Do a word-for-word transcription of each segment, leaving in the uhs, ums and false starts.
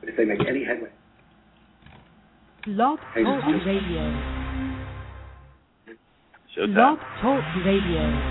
But if they make any headway... Blog Hey, Talk just- Radio. Showtime. Blog Talk Radio.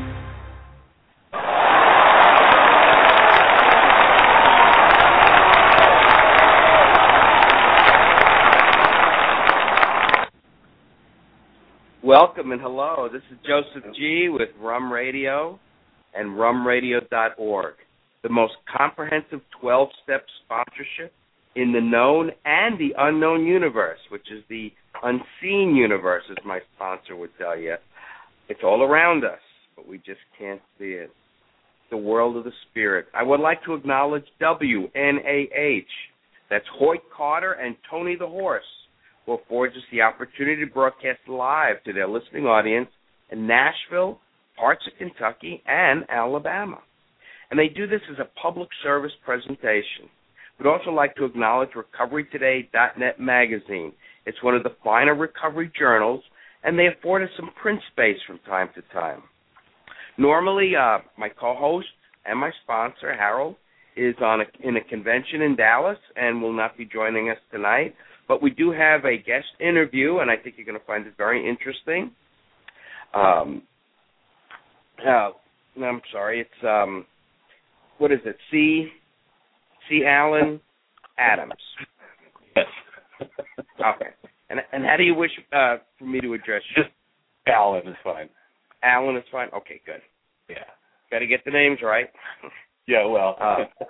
Welcome and hello. This is Joseph G. with Rum Radio and rum radio dot org, the most comprehensive twelve-step sponsorship in the known and the unknown universe, which is the unseen universe, as my sponsor would tell you. It's all around us, but we just can't see it. The world of the spirit. I would like to acknowledge W N A H. That's Hoyt Carter and Tony the Horse, who affords us the opportunity to broadcast live to their listening audience in Nashville, parts of Kentucky, and Alabama. And they do this as a public service presentation. We'd also like to acknowledge recovery today dot net magazine. It's one of the finer recovery journals, and they afford us some print space from time to time. Normally, uh, my co-host and my sponsor, Harold, is on a, in a convention in Dallas and will not be joining us tonight. But we do have a guest interview, and I think you're going to find it very interesting. Um, uh, I'm sorry, it's, um, what is it, C. C. Allen Adams. Yes. Okay. And and how do you wish uh, for me to address you? Just Alan is fine. Alan is fine? Okay, good. Yeah. Got to get the names right. Yeah, well. Uh,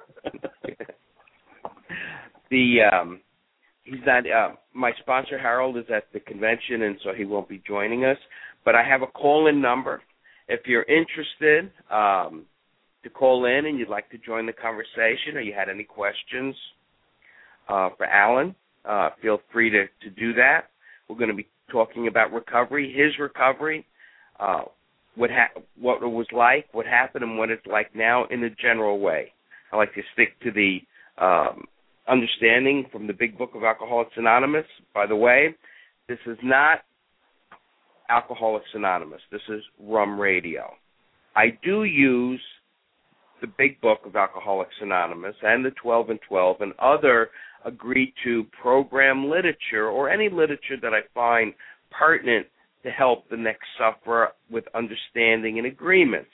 the... Um, He's not. Uh, my sponsor Harold is at the convention, and so he won't be joining us. But I have a call-in number. If you're interested um, to call in and you'd like to join the conversation, or you had any questions uh, for Alan, uh, feel free to, to do that. We're going to be talking about recovery, his recovery, uh, what ha- what it was like, what happened, and what it's like now in a general way. I like to stick to the um, understanding from the Big Book of Alcoholics Anonymous. By the way, this is not Alcoholics Anonymous. This is Rum Radio. I do use the Big Book of Alcoholics Anonymous and the twelve and twelve and other agreed-to program literature, or any literature that I find pertinent to help the next sufferer with understanding and agreements.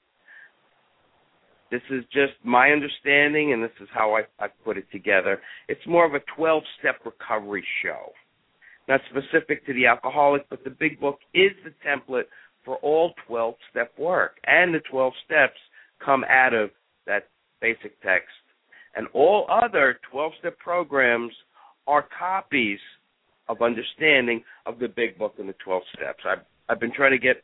This is just my understanding, and this is how I, I put it together. It's more of a twelve-step recovery show. Not specific to the alcoholic, but the Big Book is the template for all twelve-step work. And the twelve steps come out of that basic text. And all other twelve-step programs are copies of understanding of the Big Book and the twelve steps. I've, I've been trying to get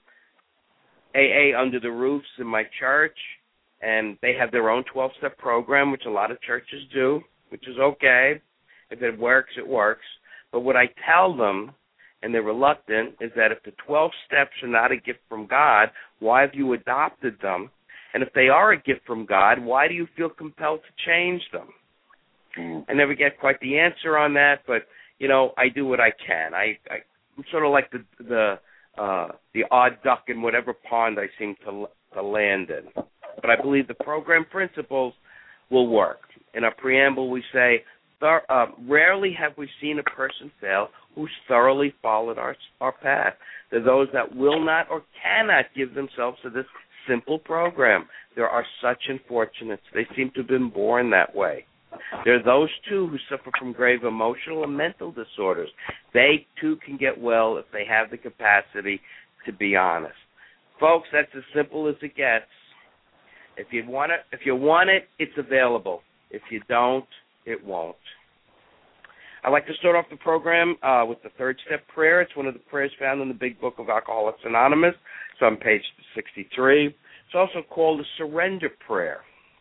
A A under the roofs in my church, and they have their own twelve-step program, which a lot of churches do, which is okay. If it works, it works. But what I tell them, and they're reluctant, is that if the twelve steps are not a gift from God, why have you adopted them? And if they are a gift from God, why do you feel compelled to change them? Mm. I never get quite the answer on that, but, you know, I do what I can. I, I, I'm sort of like the the uh, the odd duck in whatever pond I seem to to land in. But I believe the program principles will work. In our preamble, we say, thor- uh, rarely have we seen a person fail who's thoroughly followed our, our path. They're those that will not or cannot give themselves to this simple program. There are such unfortunates. They seem to have been born that way. There are those, too, who suffer from grave emotional and mental disorders. They, too, can get well if they have the capacity to be honest. Folks, that's as simple as it gets. If you want it, if you want it, it's available. If you don't, it won't. I'd like to start off the program uh, with the third step prayer. It's one of the prayers found in the Big Book of Alcoholics Anonymous. It's on page sixty-three. It's also called the surrender prayer.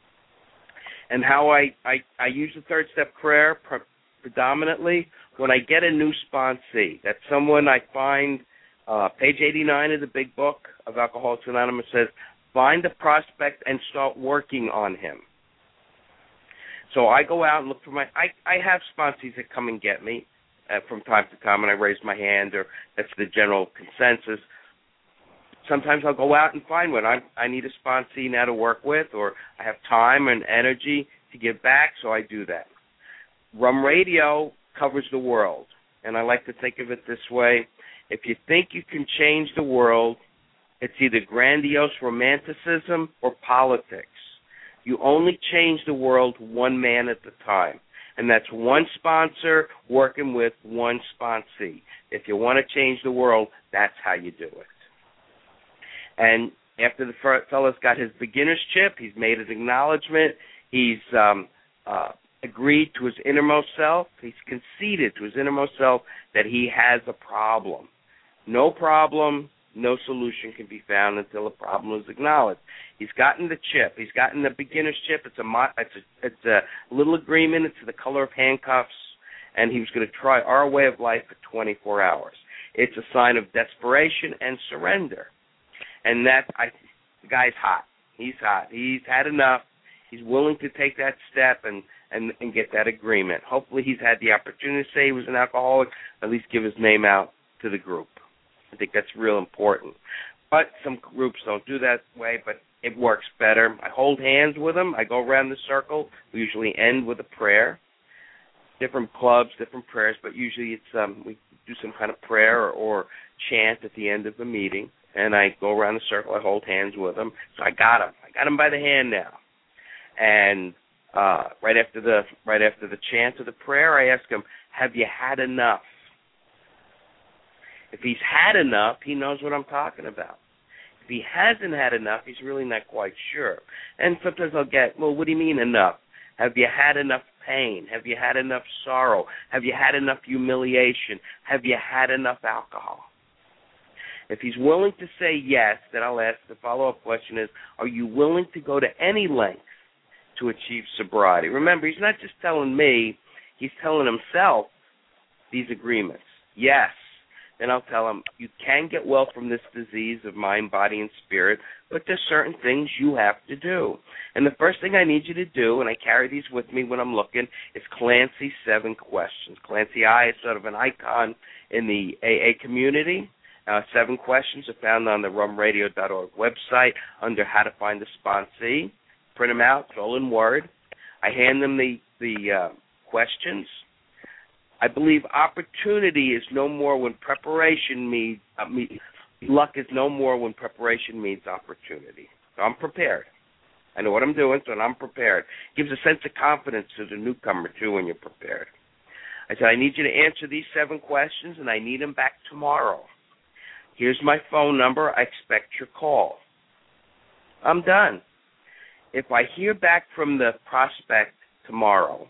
And how I, I, I use the third step prayer pre- predominantly when I get a new sponsee. That's someone I find, uh, page eighty-nine of the Big Book of Alcoholics Anonymous says, find the prospect and start working on him. So I go out and look for my, I, I have sponsees that come and get me uh, from time to time, and I raise my hand, or that's the general consensus. Sometimes I'll go out and find one. I, I need a sponsee now to work with, or I have time and energy to give back, so I do that. Rum Radio covers the world, and I like to think of it this way. If you think you can change the world, it's either grandiose romanticism or politics. You only change the world one man at a time, and that's one sponsor working with one sponsee. If you want to change the world, that's how you do it. And after the fellow's got his beginner's chip, he's made his acknowledgement, he's um, uh, agreed to his innermost self, he's conceded to his innermost self that he has a problem. No problem, no solution can be found until a problem is acknowledged. He's gotten the chip. He's gotten the beginner's chip. It's a it's a, it's a little agreement. It's the color of handcuffs, and he was going to try our way of life for twenty-four hours. It's a sign of desperation and surrender. And that I, the guy's hot. He's hot. He's had enough. He's willing to take that step and, and, and get that agreement. Hopefully he's had the opportunity to say he was an alcoholic, at least give his name out to the group. I think that's real important. But some groups don't do that way, but it works better. I hold hands with them. I go around the circle. We usually end with a prayer. Different clubs, different prayers, but usually it's um, we do some kind of prayer or, or chant at the end of the meeting. And I go around the circle. I hold hands with them. So I got him. I got him by the hand now. And uh, right after the right after the chant of the prayer, I ask him, "Have you had enough?" If he's had enough, he knows what I'm talking about. If he hasn't had enough, he's really not quite sure. And sometimes I'll get, well, what do you mean enough? Have you had enough pain? Have you had enough sorrow? Have you had enough humiliation? Have you had enough alcohol? If he's willing to say yes, then I'll ask the follow-up question is, are you willing to go to any length to achieve sobriety? Remember, he's not just telling me, he's telling himself these agreements. Yes. Then I'll tell him, you can get well from this disease of mind, body, and spirit, but there's certain things you have to do. And the first thing I need you to do, and I carry these with me when I'm looking, is Clancy's seven questions. Clancy I is sort of an icon in the A A community. Uh, seven questions are found on the rum radio dot org website under How to Find a Sponsee. Print them out, it's all in Word. I hand them the, the uh, questions. I believe opportunity is no more when preparation meets, uh, meet, luck is no more when preparation meets opportunity. So I'm prepared. I know what I'm doing, so I'm prepared. It gives a sense of confidence to the newcomer, too, when you're prepared. I said, I need you to answer these seven questions, and I need them back tomorrow. Here's my phone number. I expect your call. I'm done. If I hear back from the prospect tomorrow,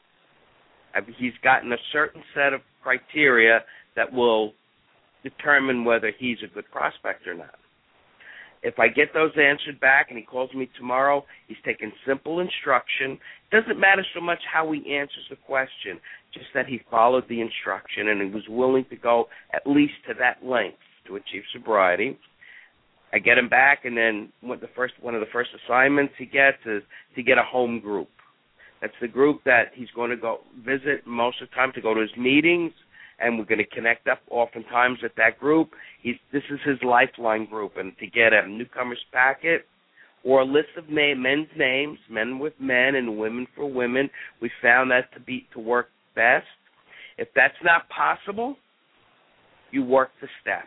he's gotten a certain set of criteria that will determine whether he's a good prospect or not. If I get those answered back and he calls me tomorrow, he's taken simple instruction. It doesn't matter so much how he answers the question, just that he followed the instruction and he was willing to go at least to that length to achieve sobriety. I get him back, and then what the first one of the first assignments he gets is to get a home group. That's the group that he's going to go visit most of the time, to go to his meetings, and we're going to connect up oftentimes at that group. He's, this is his lifeline group, and to get a newcomer's packet or a list of name, men's names, men with men and women for women, we found that to be to work best. If that's not possible, you work the steps.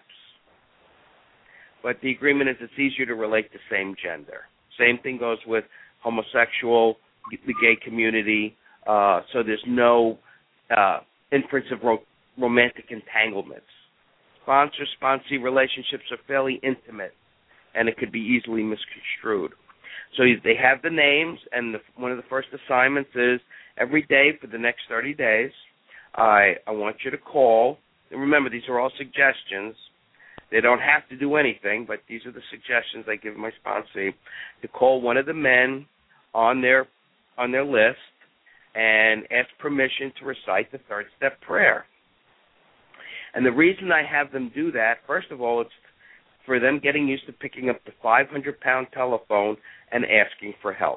But the agreement is it's easier to relate to same gender. Same thing goes with homosexual, the gay community, uh, so there's no uh, inference of ro- romantic entanglements. Sponsor-sponsee relationships are fairly intimate, and it could be easily misconstrued. So they have the names, and the, one of the first assignments is every day for the next thirty days, I, I want you to call. And remember, these are all suggestions. They don't have to do anything, but these are the suggestions I give my sponsee, to call one of the men on their on their list and ask permission to recite the third step prayer. And the reason I have them do that, first of all, it's for them getting used to picking up the five hundred pound telephone and asking for help.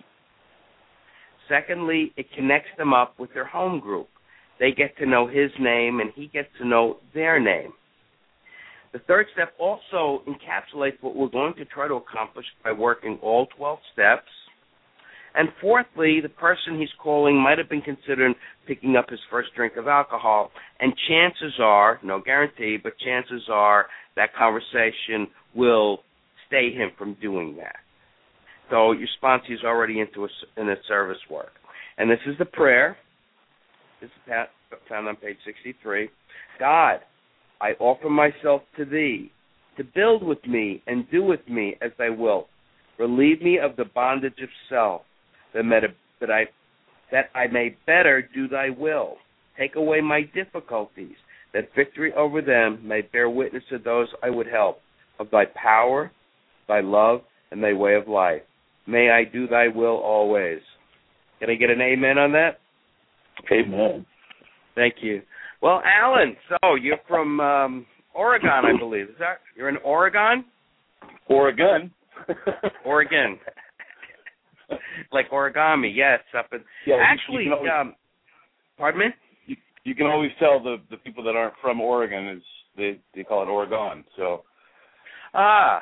Secondly, it connects them up with their home group. They get to know his name, and he gets to know their name. The third step also encapsulates what we're going to try to accomplish by working all twelve steps. And fourthly, the person he's calling might have been considering picking up his first drink of alcohol, and chances are, no guarantee, but chances are that conversation will stay him from doing that. So your sponsor is already into a, in a service work. And this is the prayer. This is found on page sixty-three. God, I offer myself to thee, to build with me and do with me as thy wilt. Relieve me of the bondage of self, that, that, I, that I may better do thy will. Take away my difficulties, that victory over them may bear witness to those I would help, of thy power, thy love, and thy way of life. May I do thy will always. Can I get an amen on that? Amen. Thank you. Well, Alan, so you're from um, Oregon, I believe. Is that you're in Oregon? Oregon. Oregon. Like origami, yes. Up in, yeah, actually, you, you always, um, pardon me? You, you can always tell the, the people that aren't from Oregon is they, they call it Oregon. So. Ah.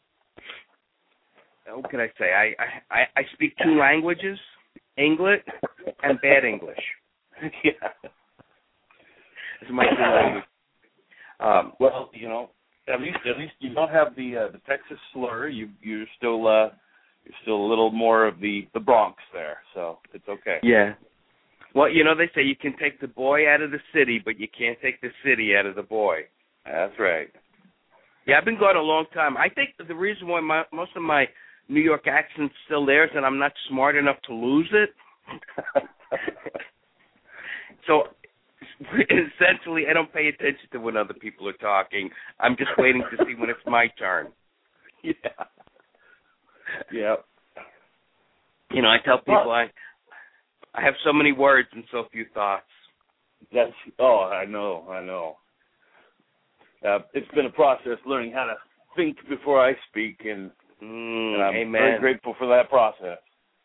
What can I say? I, I, I speak two languages, English and bad English. Yeah. It's my two language. Um, well, you know, at least at least you don't have the uh, the Texas slur. You you're still uh, you're still a little more of the, the Bronx there, so it's okay. Yeah. Well, you know, they say you can take the boy out of the city, but you can't take the city out of the boy. That's right. Yeah, I've been going a long time. I think the reason why my, most of my New York accent's still there is that I'm not smart enough to lose it. So essentially, I don't pay attention to when other people are talking. I'm just waiting to see when it's my turn. Yeah. Yeah. You know, I tell people I I have so many words and so few thoughts. That's oh, I know, I know. Uh, it's been a process learning how to think before I speak, and, mm, and I'm amen. very grateful for that process.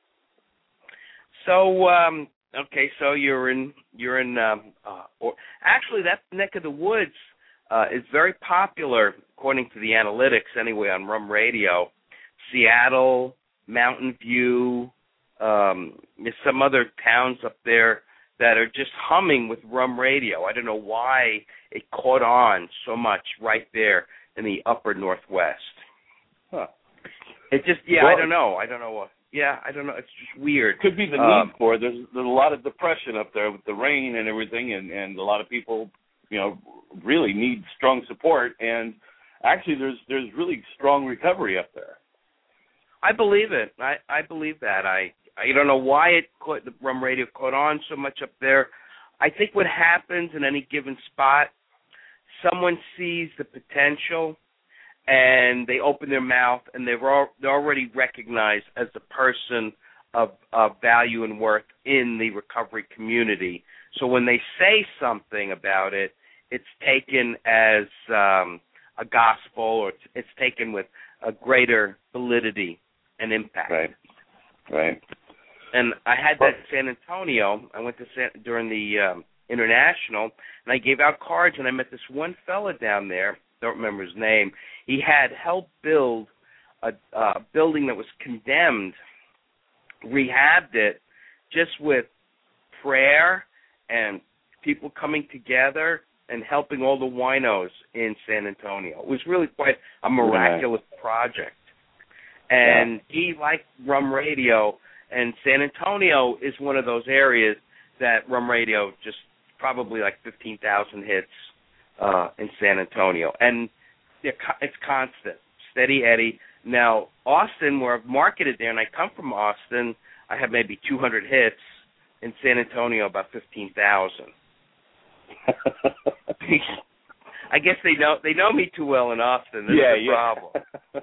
So, um, okay, so you're in you're in um, uh, or actually that neck of the woods uh, is very popular according to the analytics anyway on Rum Radio. Seattle, Mountain View, um, there's some other towns up there that are just humming with Rum Radio. I don't know why it caught on so much right there in the upper Northwest. Huh. It just, yeah, well, I don't know. I don't know what. Yeah, I don't know. It's just weird. Could be the um, need for it. There's, there's a lot of depression up there with the rain and everything, and, and a lot of people, you know, really need strong support. And actually, there's there's really strong recovery up there. I believe it. I, I believe that. I I don't know why it caught, the Rum Radio caught on so much up there. I think what happens in any given spot, someone sees the potential, and they open their mouth, and they're, all, they're already recognized as a person of, of value and worth in the recovery community. So when they say something about it, it's taken as um, a gospel, or it's, it's taken with a greater validity and impact. Right, right. And I had that in San Antonio. I went to San, during the um, International, and I gave out cards, and I met this one fella down there. Don't remember his name. He had helped build a uh, building that was condemned, rehabbed it, just with prayer and people coming together and helping all the winos in San Antonio. It was really quite a miraculous yeah. project. And yeah. he liked Rum Radio, and San Antonio is one of those areas that Rum Radio just probably like fifteen thousand hits uh, in San Antonio. And it's constant, steady Eddie. Now, Austin, where I've marketed there, and I come from Austin, I have maybe two hundred hits. In San Antonio, about fifteen thousand. I guess they know they know me too well in Austin. That's yeah, the yeah. problem.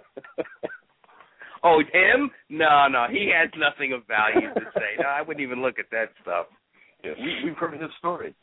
Oh, him? No, no, he has nothing of value to say. No, I wouldn't even look at that stuff. Yeah, we, we've heard his story.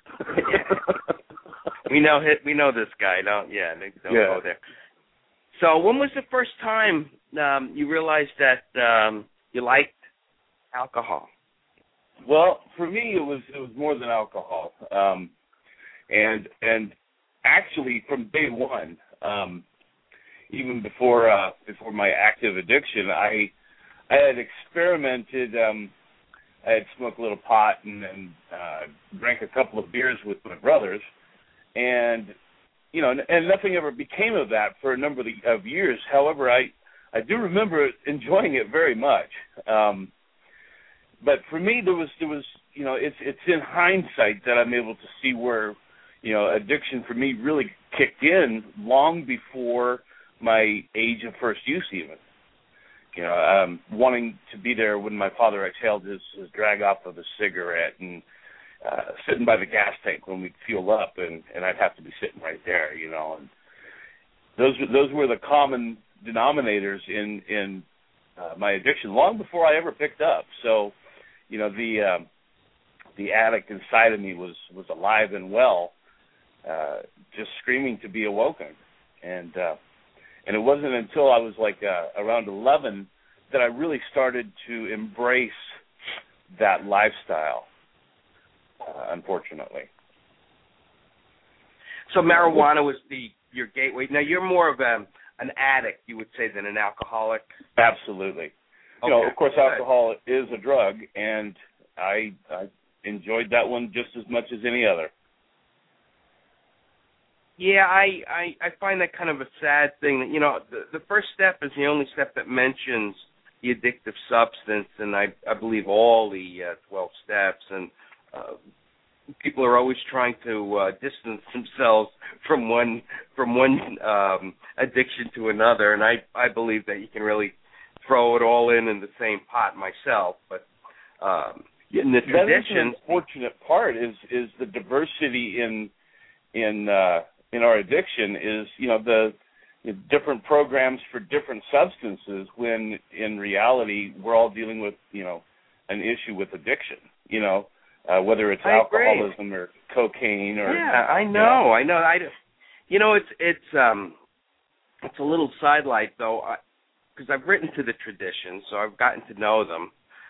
we know we know this guy. Don't yeah, don't yeah. go there. So, when was the first time um, you realized that um, you liked alcohol? Well, for me, it was it was more than alcohol, um, and and actually from day one, um, even before uh, before my active addiction, I I had experimented. Um, I had smoked a little pot and, and uh, drank a couple of beers with my brothers, and you know, and, and nothing ever became of that for a number of, the, of years. However, I I do remember enjoying it very much. Um, but for me, there was there was you know, it's it's in hindsight that I'm able to see where, you know, addiction for me really kicked in long before my age of first use, even. You know, um, wanting to be there when my father exhaled his, his drag off of a cigarette, and uh, sitting by the gas tank when we'd fuel up, and, and I'd have to be sitting right there, you know. And those those were the common denominators in in uh, my addiction long before I ever picked up. So, you know, the um, the addict inside of me was was alive and well, uh, just screaming to be awoken. And uh, and it wasn't until I was like uh, around eleven that I really started to embrace that lifestyle, uh, unfortunately. So marijuana was the your gateway. Now, you're more of a, an addict, you would say, than an alcoholic? Absolutely. Okay. You know, of course, alcohol is a drug, and I, I enjoyed that one just as much as any other. Yeah, I, I, I find that kind of a sad thing. That, you know, the, the first step is the only step that mentions the addictive substance, and I, I believe all the uh, twelve steps, and uh, people are always trying to uh, distance themselves from one from one um, addiction to another, and I, I believe that you can really throw it all in in the same pot myself. But um, in the that tradition, is the unfortunate part is is the diversity in in uh, in our addiction is, you know, the you know, different programs for different substances, when in reality we're all dealing with, you know, an issue with addiction, you know, uh, whether it's I alcoholism agree. or cocaine or yeah, I know, you know. I know, I you know it's it's um it's a little sidelight though, because I've written to the tradition, so I've gotten to know them,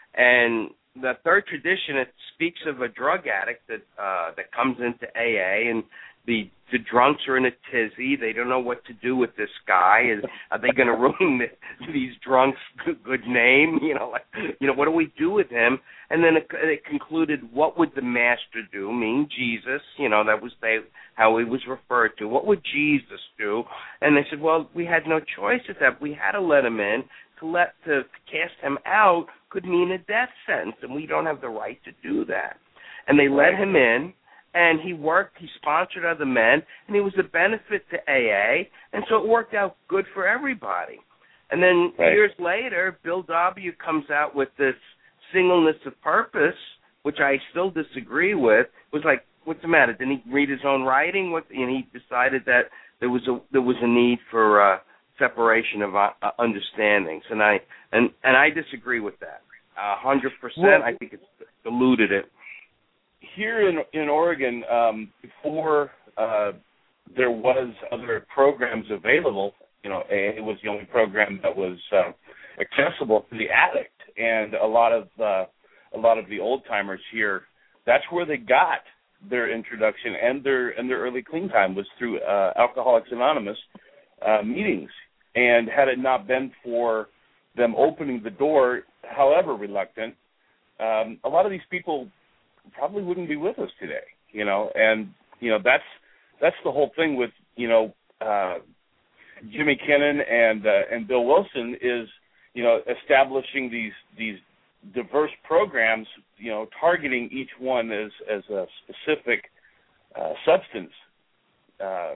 and the third tradition, it speaks of a drug addict that uh, that comes into A A, and the the drunks are in a tizzy. They don't know what to do with this guy. Is are they going to ruin the, these drunks' good, good name? You know, like, you know, what do we do with him? And then it, it concluded, what would the master do? Meaning Jesus. You know, that was they how he was referred to. What would Jesus do? And they said, well, we had no choice at that. We had to let him in. To let to cast him out could mean a death sentence, and we don't have the right to do that. And they let him in. And he worked, he sponsored other men, and he was a benefit to A A, and so it worked out good for everybody. And then right. years later, Bill W. comes out with this singleness of purpose, which I still disagree with. It was like, what's the matter? Didn't he read his own writing? What, and he decided that there was a there was a need for uh, separation of uh, understandings, and I and and I disagree with that a hundred percent. I think it's diluted it. Here in in Oregon, um, before uh, there was other programs available, you know, A A was the only program that was uh, accessible to the addict, and a lot of uh, a lot of the old timers here, that's where they got their introduction and their and their early clean time was through uh, Alcoholics Anonymous uh, meetings. And had it not been for them opening the door, however reluctant, um, a lot of these people probably wouldn't be with us today, you know, and, you know, that's that's the whole thing with, you know, uh, Jimmy Kennan and uh, and Bill Wilson is, you know, establishing these these diverse programs, you know, targeting each one as, as a specific uh, substance uh,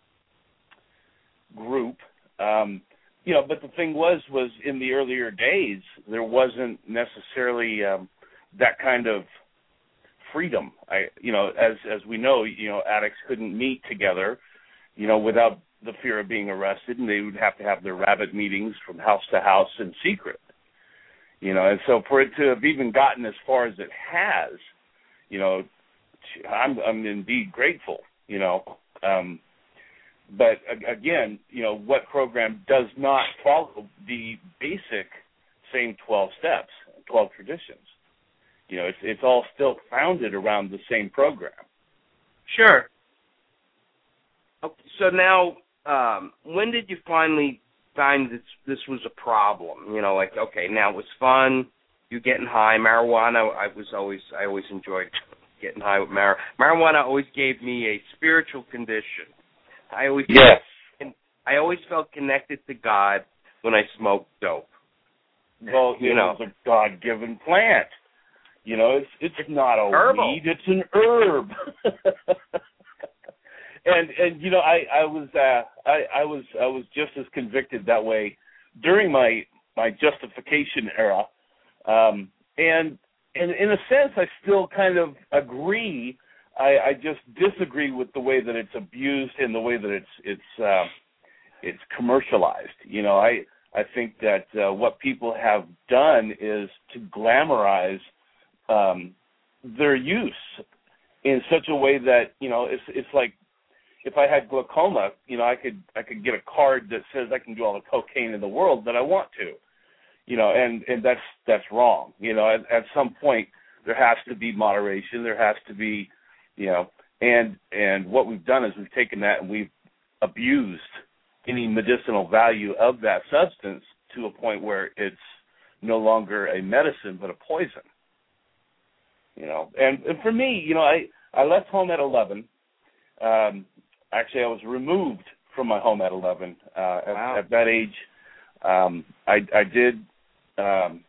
group. Um, you know, but the thing was, was in the earlier days, there wasn't necessarily um, that kind of freedom. I, you know, as as we know, you know, addicts couldn't meet together, you know, without the fear of being arrested, and they would have to have their rabbit meetings from house to house in secret. You know, and so for it to have even gotten as far as it has, you know, I'm I'm indeed grateful. You know, um, but again, you know, what program does not follow the basic same twelve steps, twelve traditions? You know, it's it's all still founded around the same program. Sure. Okay, so now, um, when did you finally find this this was a problem. You know, like, okay, now it was fun. You're getting high. Marijuana, I was always I always enjoyed getting high with marijuana. Marijuana always gave me a spiritual condition. I always yes. and I always felt connected to God when I smoked dope. Well, you it know, was a God-given plant. You know, it's it's, it's not a herbal. weed; it's an herb. and and you know, I I was uh, I I was I was just as convicted that way during my my justification era, um, and and in a sense, I still kind of agree. I, I just disagree with the way that it's abused and the way that it's it's uh, it's commercialized. You know, I I think that uh, what people have done is to glamorize um, their use in such a way that, you know, it's it's like if I had glaucoma, you know, I could I could get a card that says I can do all the cocaine in the world that I want to, you know, and, and that's that's wrong. You know, at, at some point there has to be moderation. There has to be, you know, and and what we've done is we've taken that and we've abused any medicinal value of that substance to a point where it's no longer a medicine but a poison. You know, and, and for me, you know, I, I left home at eleven. Um, actually, I was removed from my home at eleven. Uh, wow. at, at that age, um, I, I did um,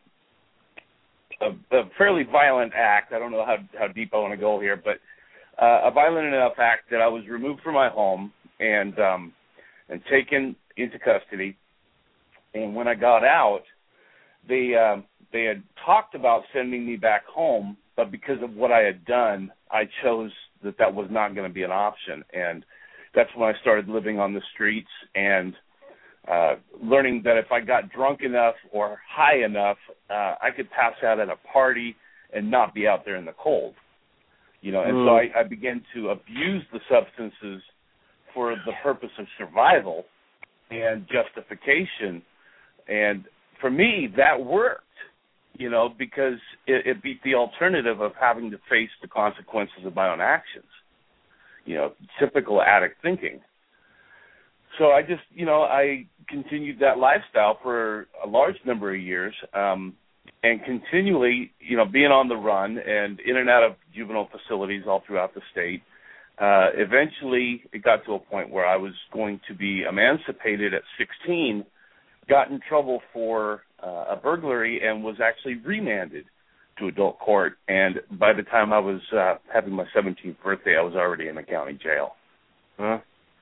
a, a fairly violent act. I don't know how, how deep I want to go here, but uh, a violent enough act that I was removed from my home and um, and taken into custody. And when I got out, they um, they had talked about sending me back home, but because of what I had done, I chose that that was not going to be an option. And that's when I started living on the streets and uh, learning that if I got drunk enough or high enough, uh, I could pass out at a party and not be out there in the cold. You know, and mm. so I, I began to abuse the substances for the purpose of survival and justification. And for me, that worked, you know, because it, it beat the alternative of having to face the consequences of my own actions, you know, typical addict thinking. So I just, you know, I continued that lifestyle for a large number of years, um, and continually, you know, being on the run and in and out of juvenile facilities all throughout the state. Uh, eventually, it got to a point where I was going to be emancipated at sixteen, got in trouble for uh, a burglary, and was actually remanded to adult court. And by the time I was uh, having my seventeenth birthday, I was already in the county jail. Huh?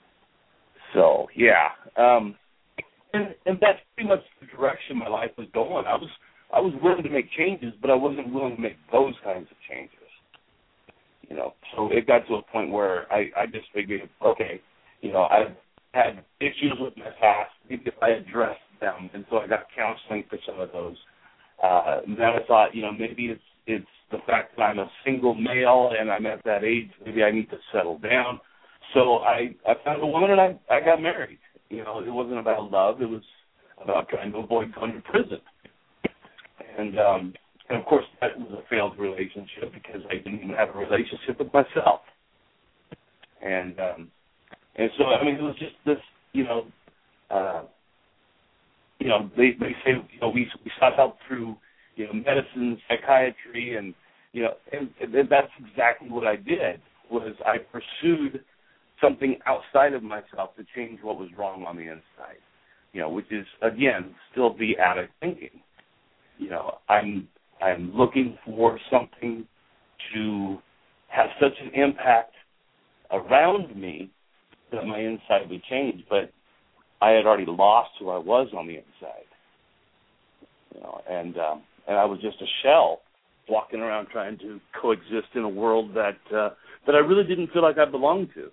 So, yeah. Um, and, and that's pretty much the direction my life was going. I was I was willing to make changes, but I wasn't willing to make those kinds of changes. You know, so it got to a point where I, I just figured, okay, you know, I've had issues with my past, maybe if I addressed them, and so I got counseling for some of those. Uh, and then I thought, you know, maybe it's it's the fact that I'm a single male and I'm at that age, maybe I need to settle down. So I, I found a woman and I, I got married. You know, it wasn't about love, it was about trying to avoid going to prison. And um And, of course, that was a failed relationship because I didn't even have a relationship with myself. And um, and so, I mean, it was just this, you know, uh, you know, they, they say, you know, we, we sought help through, you know, medicine, psychiatry, and, you know, and, and that's exactly what I did, was I pursued something outside of myself to change what was wrong on the inside, you know, which is, again, still the addict thinking. You know, I'm... I'm looking for something to have such an impact around me that my inside would change, but I had already lost who I was on the inside. You know, and um, and I was just a shell walking around trying to coexist in a world that uh, that I really didn't feel like I belonged to.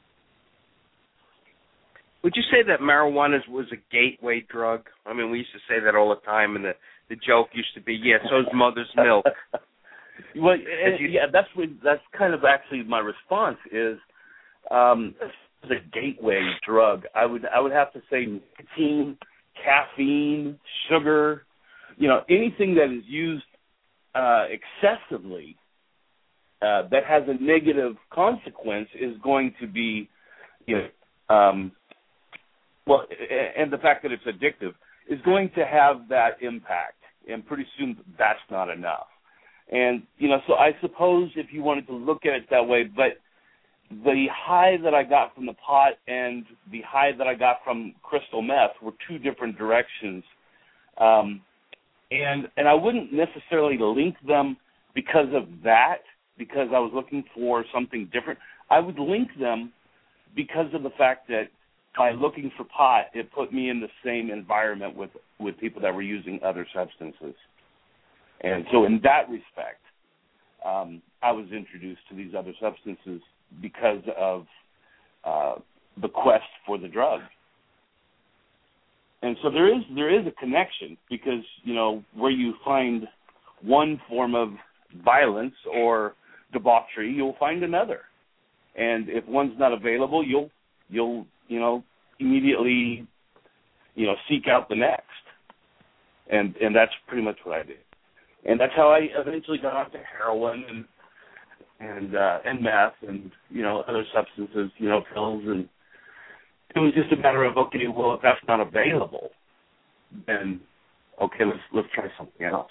Would you say that marijuana was a gateway drug? I mean, we used to say that all the time, and the, the joke used to be, yeah, so's mother's milk. Well, and, you, yeah, that's what, that's kind of actually my response is, um, it's a gateway drug. I would I would have to say nicotine, caffeine, sugar, you know, anything that is used uh, excessively uh, that has a negative consequence is going to be, you know, um, well, and the fact that it's addictive is going to have that impact, and pretty soon that's not enough. And, you know, so I suppose if you wanted to look at it that way, but the high that I got from the pot and the high that I got from crystal meth were two different directions. Um, and and I wouldn't necessarily link them because of that, because I was looking for something different. I would link them because of the fact that by looking for pot, it put me in the same environment with, with people that were using other substances. And so in that respect, um, I was introduced to these other substances because of uh, the quest for the drug. And so there is there is a connection because, you know, where you find one form of violence or debauchery, you'll find another. And if one's not available, you'll you'll you know immediately you know seek out the next. And and that's pretty much what I did. And that's how I eventually got onto heroin and and uh, and meth and you know other substances, you know pills, and it was just a matter of okay, well if that's not available, then okay, let's let's try something else.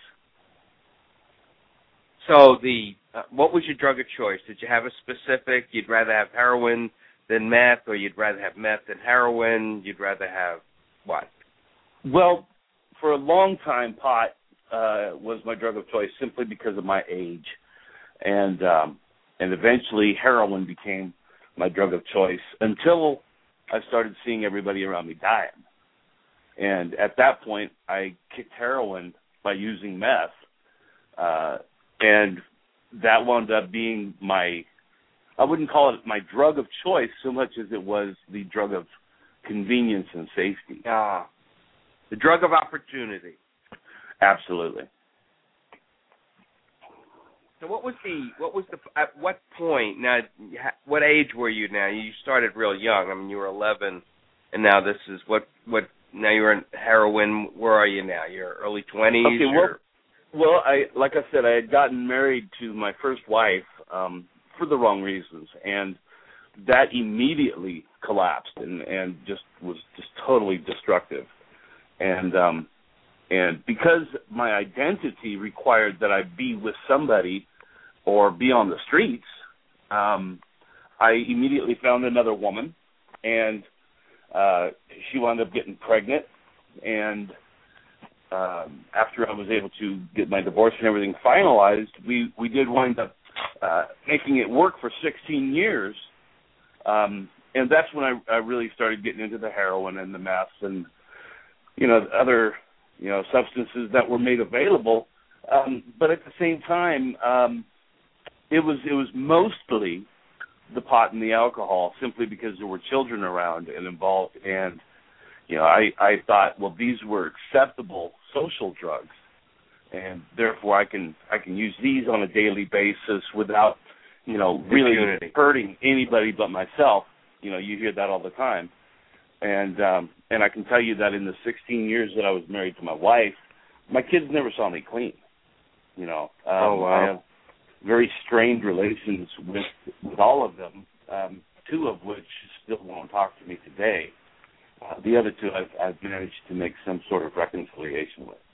So the uh, what was your drug of choice? Did you have a specific? You'd rather have heroin than meth, or you'd rather have meth than heroin? You'd rather have what? Well, for a long time, pot uh, was my drug of choice simply because of my age, and um, and eventually heroin became my drug of choice until I started seeing everybody around me dying. And at that point, I kicked heroin by using meth, uh, and that wound up being my, I wouldn't call it my drug of choice so much as it was the drug of convenience and safety. Ah, the drug of opportunity. Absolutely. So what was the, what was the, at what point, now, what age were you now? You started real young. I mean, you were eleven, and now this is, what, what, now you're in heroin. Where are you now? You're early twenties? Okay, well, well, I, like I said, I had gotten married to my first wife um, for the wrong reasons, and that immediately collapsed and, and just was just totally destructive. And, um, And because my identity required that I be with somebody or be on the streets, um, I immediately found another woman, and uh, she wound up getting pregnant. And um, after I was able to get my divorce and everything finalized, we, we did wind up uh, making it work for sixteen years. Um, and that's when I, I really started getting into the heroin and the meth and, you know, other you know, substances that were made available, um, but at the same time, um, it was it was mostly the pot and the alcohol, simply because there were children around and involved, and you know, I, I thought, well, these were acceptable social drugs, and therefore I can I can use these on a daily basis without, you know, really Impunity. hurting anybody but myself. You know, you hear that all the time. And um, and I can tell you that in the sixteen years that I was married to my wife, my kids never saw me clean. You know, um, oh, wow. I have very strained relations with with all of them. Um, two of which still won't talk to me today. Uh, the other two I've, I've managed to make some sort of reconciliation with.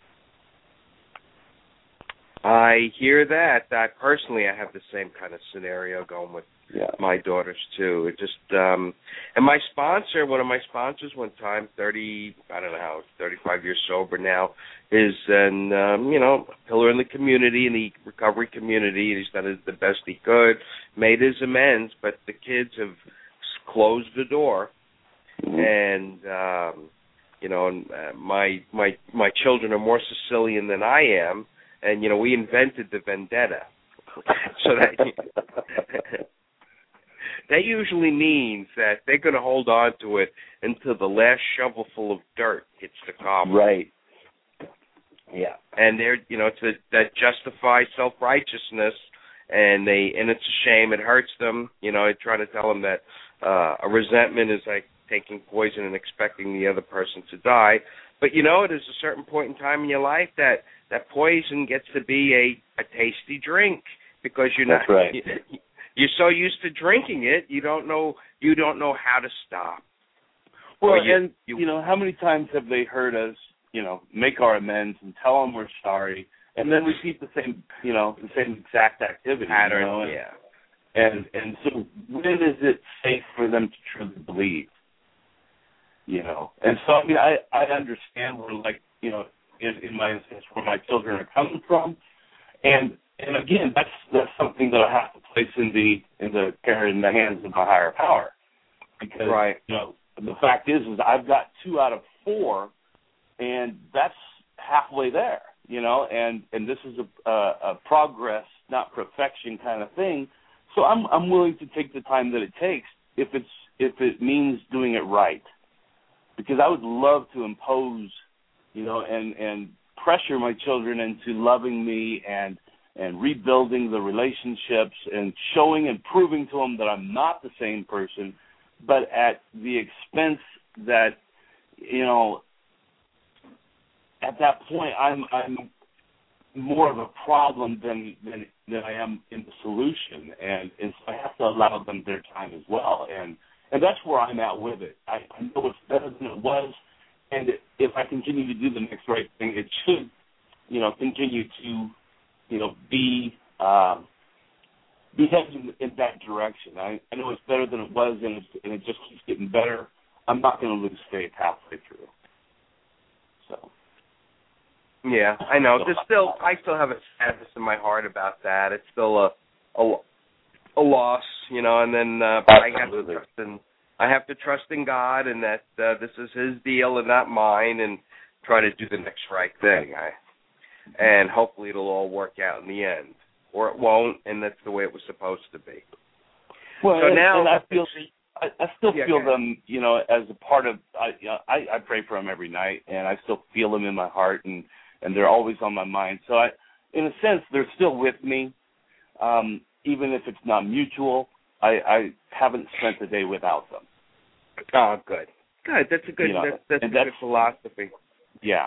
I hear that. That personally, I have the same kind of scenario going with yeah. my daughters too. It just um, and my sponsor, one of my sponsors, one time, thirty, I don't know how, thirty-five years sober now, is an um, you know pillar in the community, in the recovery community. He's done the best he could, made his amends, but the kids have closed the door, mm-hmm. and um, you know, and, uh, my my my children are more Sicilian than I am. And, you know, we invented the vendetta. So that that usually means that they're going to hold on to it until the last shovelful of dirt hits the cobble. Right. Yeah. And they're, you know, to that justifies self-righteousness, and they and it's a shame. It hurts them. You know, I try to tell them that uh, a resentment is like taking poison and expecting the other person to die. But, you know, there's a certain point in time in your life that that poison gets to be a, a tasty drink because you're That's not right. you, you're so used to drinking it, you don't know you don't know how to stop. Well, you, and you, you know, how many times have they heard us, you know, make our amends and tell them we're sorry, and then repeat the same, you know, the same exact activity, pattern, you know? And, yeah. And and so when is it safe for them to truly believe? You know, and so I mean, I I understand where, like, you know, in, in my instance, where my children are coming from, and and again, that's that's something that I have to place in the in the care in the hands of my higher power, because right. you know, the fact is is I've got two out of four, and that's halfway there, you know, and and this is a a, a progress, not perfection kind of thing. So I'm I'm willing to take the time that it takes if it's if it means doing it right, because I would love to impose, you know, and, and pressure my children into loving me and and rebuilding the relationships and showing and proving to them that I'm not the same person, but at the expense that, you know, at that point I'm I'm more of a problem than than than I am in the solution, and, and so I have to allow them their time as well, and and that's where I'm at with it. I, I know it's better than it was, and if I continue to do the next right thing, it should, you know, continue to, you know, be um, be heading in that direction. I, I know it's better than it was, and, it's, and it just keeps getting better. I'm not going to lose faith halfway through. So. Yeah, I know. There's still, I still have a sadness in my heart about that. It's still a a, a loss, you know. And then uh, but I have to trust in, I have to trust in God, and that uh, this is His deal and not mine, and try to do the next right thing. I, and hopefully it'll all work out in the end, or it won't, and that's the way it was supposed to be. Well, so and, now and I feel. I, I still yeah, feel them, you know, as a part of. I, you know, I I pray for them every night, and I still feel them in my heart, and. and they're always on my mind. So, I, in a sense, they're still with me, um, even if it's not mutual. I, I haven't spent a day without them. Oh, good. Good. That's a good, you know, that's, that's a that's, good philosophy. Yeah.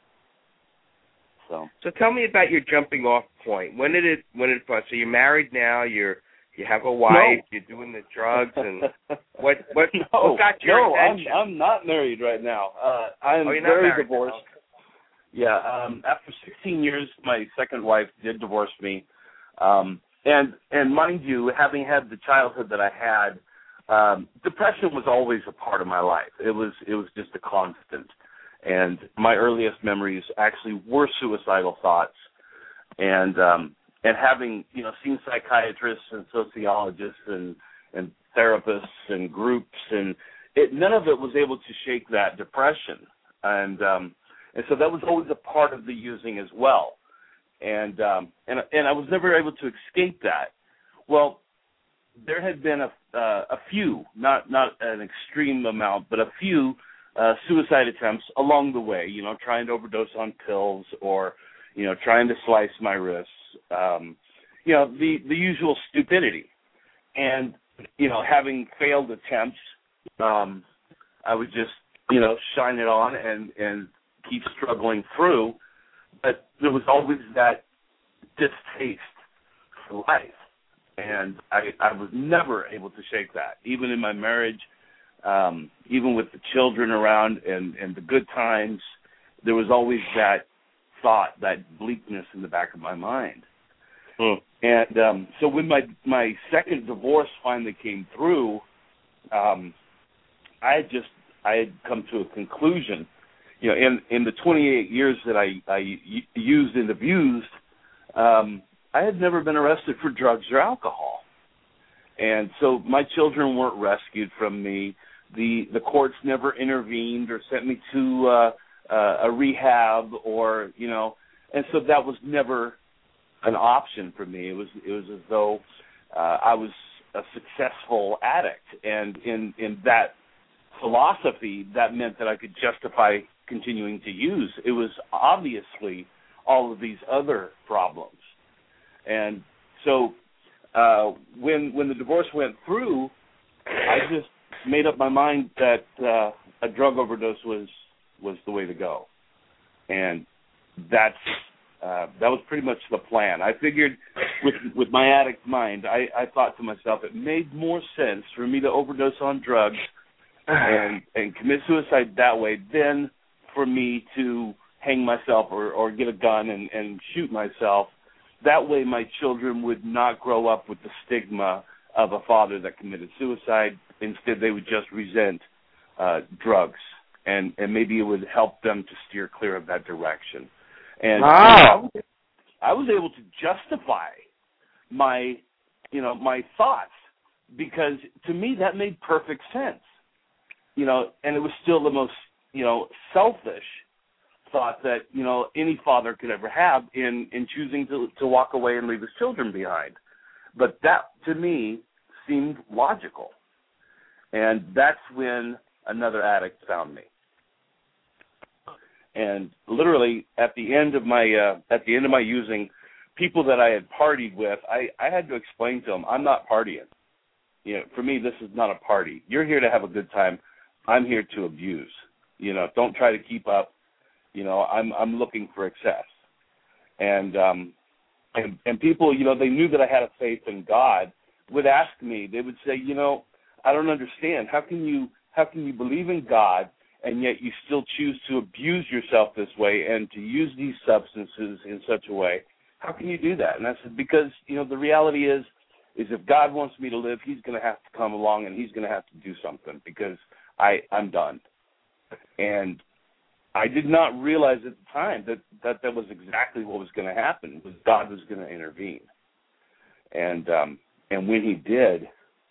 So. So tell me about your jumping off point. When did it, when did it, so you're married now, you're, you have a wife, no. you're doing the drugs, and what, what, no, what got your no, attention? I'm, I'm not married right now. Uh, I am oh, you're not very married divorced. now. Yeah, um, after sixteen years, my second wife did divorce me, um, and and mind you, having had the childhood that I had, um, depression was always a part of my life. It was it was just a constant, and my earliest memories actually were suicidal thoughts, and um, and having you know seen psychiatrists and sociologists and and therapists and groups, and it, none of it was able to shake that depression, and um, And so that was always a part of the using as well, and um, and and I was never able to escape that. Well, there had been a uh, a few, not not an extreme amount, but a few uh, suicide attempts along the way. You know, trying to overdose on pills, or you know, trying to slice my wrists. Um, you know, the the usual stupidity, and you know, having failed attempts, um, I would just you know shine it on and and keep struggling through, but there was always that distaste for life, and I, I was never able to shake that, even in my marriage, um, even with the children around and, and the good times, there was always that thought, that bleakness in the back of my mind. Hmm. And um, so when my, my second divorce finally came through, um, I had just, I had come to a conclusion. You know, in, in the twenty-eight years that I, I used and abused, um, I had never been arrested for drugs or alcohol. And so my children weren't rescued from me. The the courts never intervened or sent me to uh, uh, a rehab or, you know, and so that was never an option for me. It was it was as though uh, I was a successful addict. And in, in that philosophy, that meant that I could justify continuing to use. It was obviously all of these other problems. And so uh, when when the divorce went through, I just made up my mind that uh, a drug overdose was was the way to go. And that's uh, that was pretty much the plan. I figured with with my addict mind, I, I thought to myself, it made more sense for me to overdose on drugs and and commit suicide that way than for me to hang myself or, or get a gun and, and shoot myself. That way my children would not grow up with the stigma of a father that committed suicide. Instead, they would just resent uh, drugs, and, and maybe it would help them to steer clear of that direction. And wow. I was able to justify my, you know, my thoughts, because to me that made perfect sense. You know, and it was still the most, you know, selfish thought that, you know, any father could ever have in, in choosing to, to walk away and leave his children behind. But that, to me, seemed logical. And that's when another addict found me. And literally at the end of my uh, at the end of my using, people that I had partied with, I, I had to explain to them, I'm not partying. You know, for me, this is not a party. You're here to have a good time. I'm here to abuse. You know, don't try to keep up. You know, I'm I'm looking for excess. And um, and and people, you know, they knew that I had a faith in God, would ask me, they would say, you know, I don't understand. How can you how can you believe in God and yet you still choose to abuse yourself this way and to use these substances in such a way? How can you do that? And I said, because, you know, the reality is, is if God wants me to live, he's going to have to come along and he's going to have to do something, because I, I'm done. And I did not realize at the time that that, that was exactly what was going to happen, was God was going to intervene. And um, and when he did,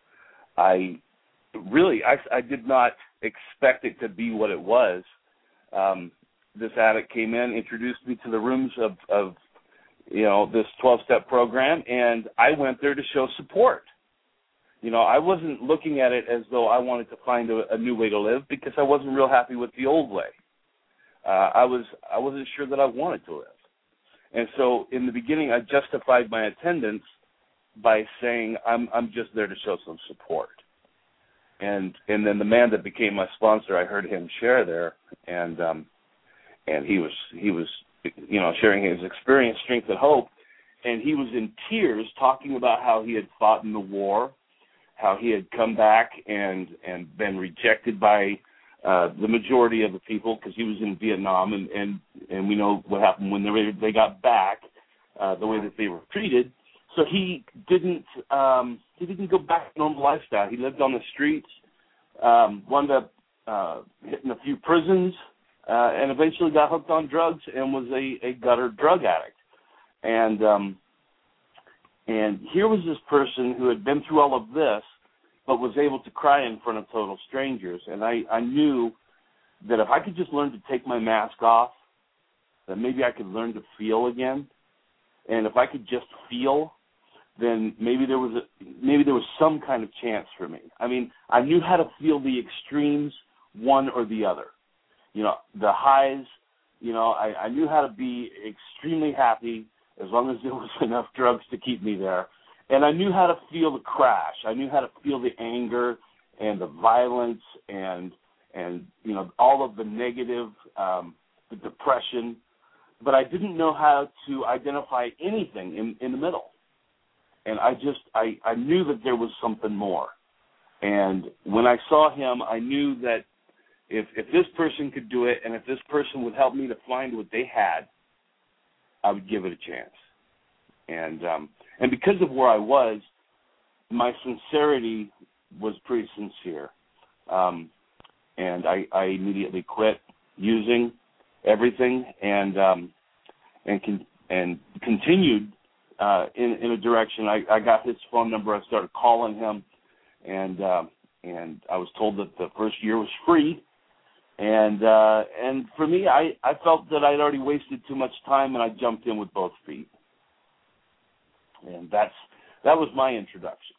I really, I, I did not expect it to be what it was. Um, this addict came in, introduced me to the rooms of, of you know, this twelve-step program, and I went there to show support. You know, I wasn't looking at it as though I wanted to find a, a new way to live, because I wasn't real happy with the old way. Uh, I was I wasn't sure that I wanted to live. And so in the beginning, I justified my attendance by saying I'm I'm just there to show some support. And and then the man that became my sponsor, I heard him share there, and um, and he was he was you know sharing his experience, strength, and hope, and he was in tears talking about how he had fought in the war, how he had come back and and been rejected by uh, the majority of the people, because he was in Vietnam, and, and, and we know what happened when they they got back, uh, the way that they were treated. So he didn't um, he didn't go back to normal lifestyle. He lived on the streets, um, wound up uh, hitting a few prisons, uh, and eventually got hooked on drugs and was a, a gutter drug addict. And um, and here was this person who had been through all of this, but was able to cry in front of total strangers. And I, I knew that if I could just learn to take my mask off, that maybe I could learn to feel again. And if I could just feel, then maybe there was a, maybe there was some kind of chance for me. I mean, I knew how to feel the extremes, one or the other. You know, the highs, you know, I, I knew how to be extremely happy as long as there was enough drugs to keep me there. And I knew how to feel the crash. I knew how to feel the anger and the violence and, and you know, all of the negative, um, the depression. But I didn't know how to identify anything in, in the middle. And I just, I, I knew that there was something more. And when I saw him, I knew that if, if this person could do it, and if this person would help me to find what they had, I would give it a chance. And um, and because of where I was, my sincerity was pretty sincere. Um, and I, I immediately quit using everything and um, and con- and continued uh, in, in a direction. I, I got his phone number. I started calling him, and uh, and I was told that the first year was free. And uh, and for me, I, I felt that I'd already wasted too much time, and I jumped in with both feet. And that's that was my introduction.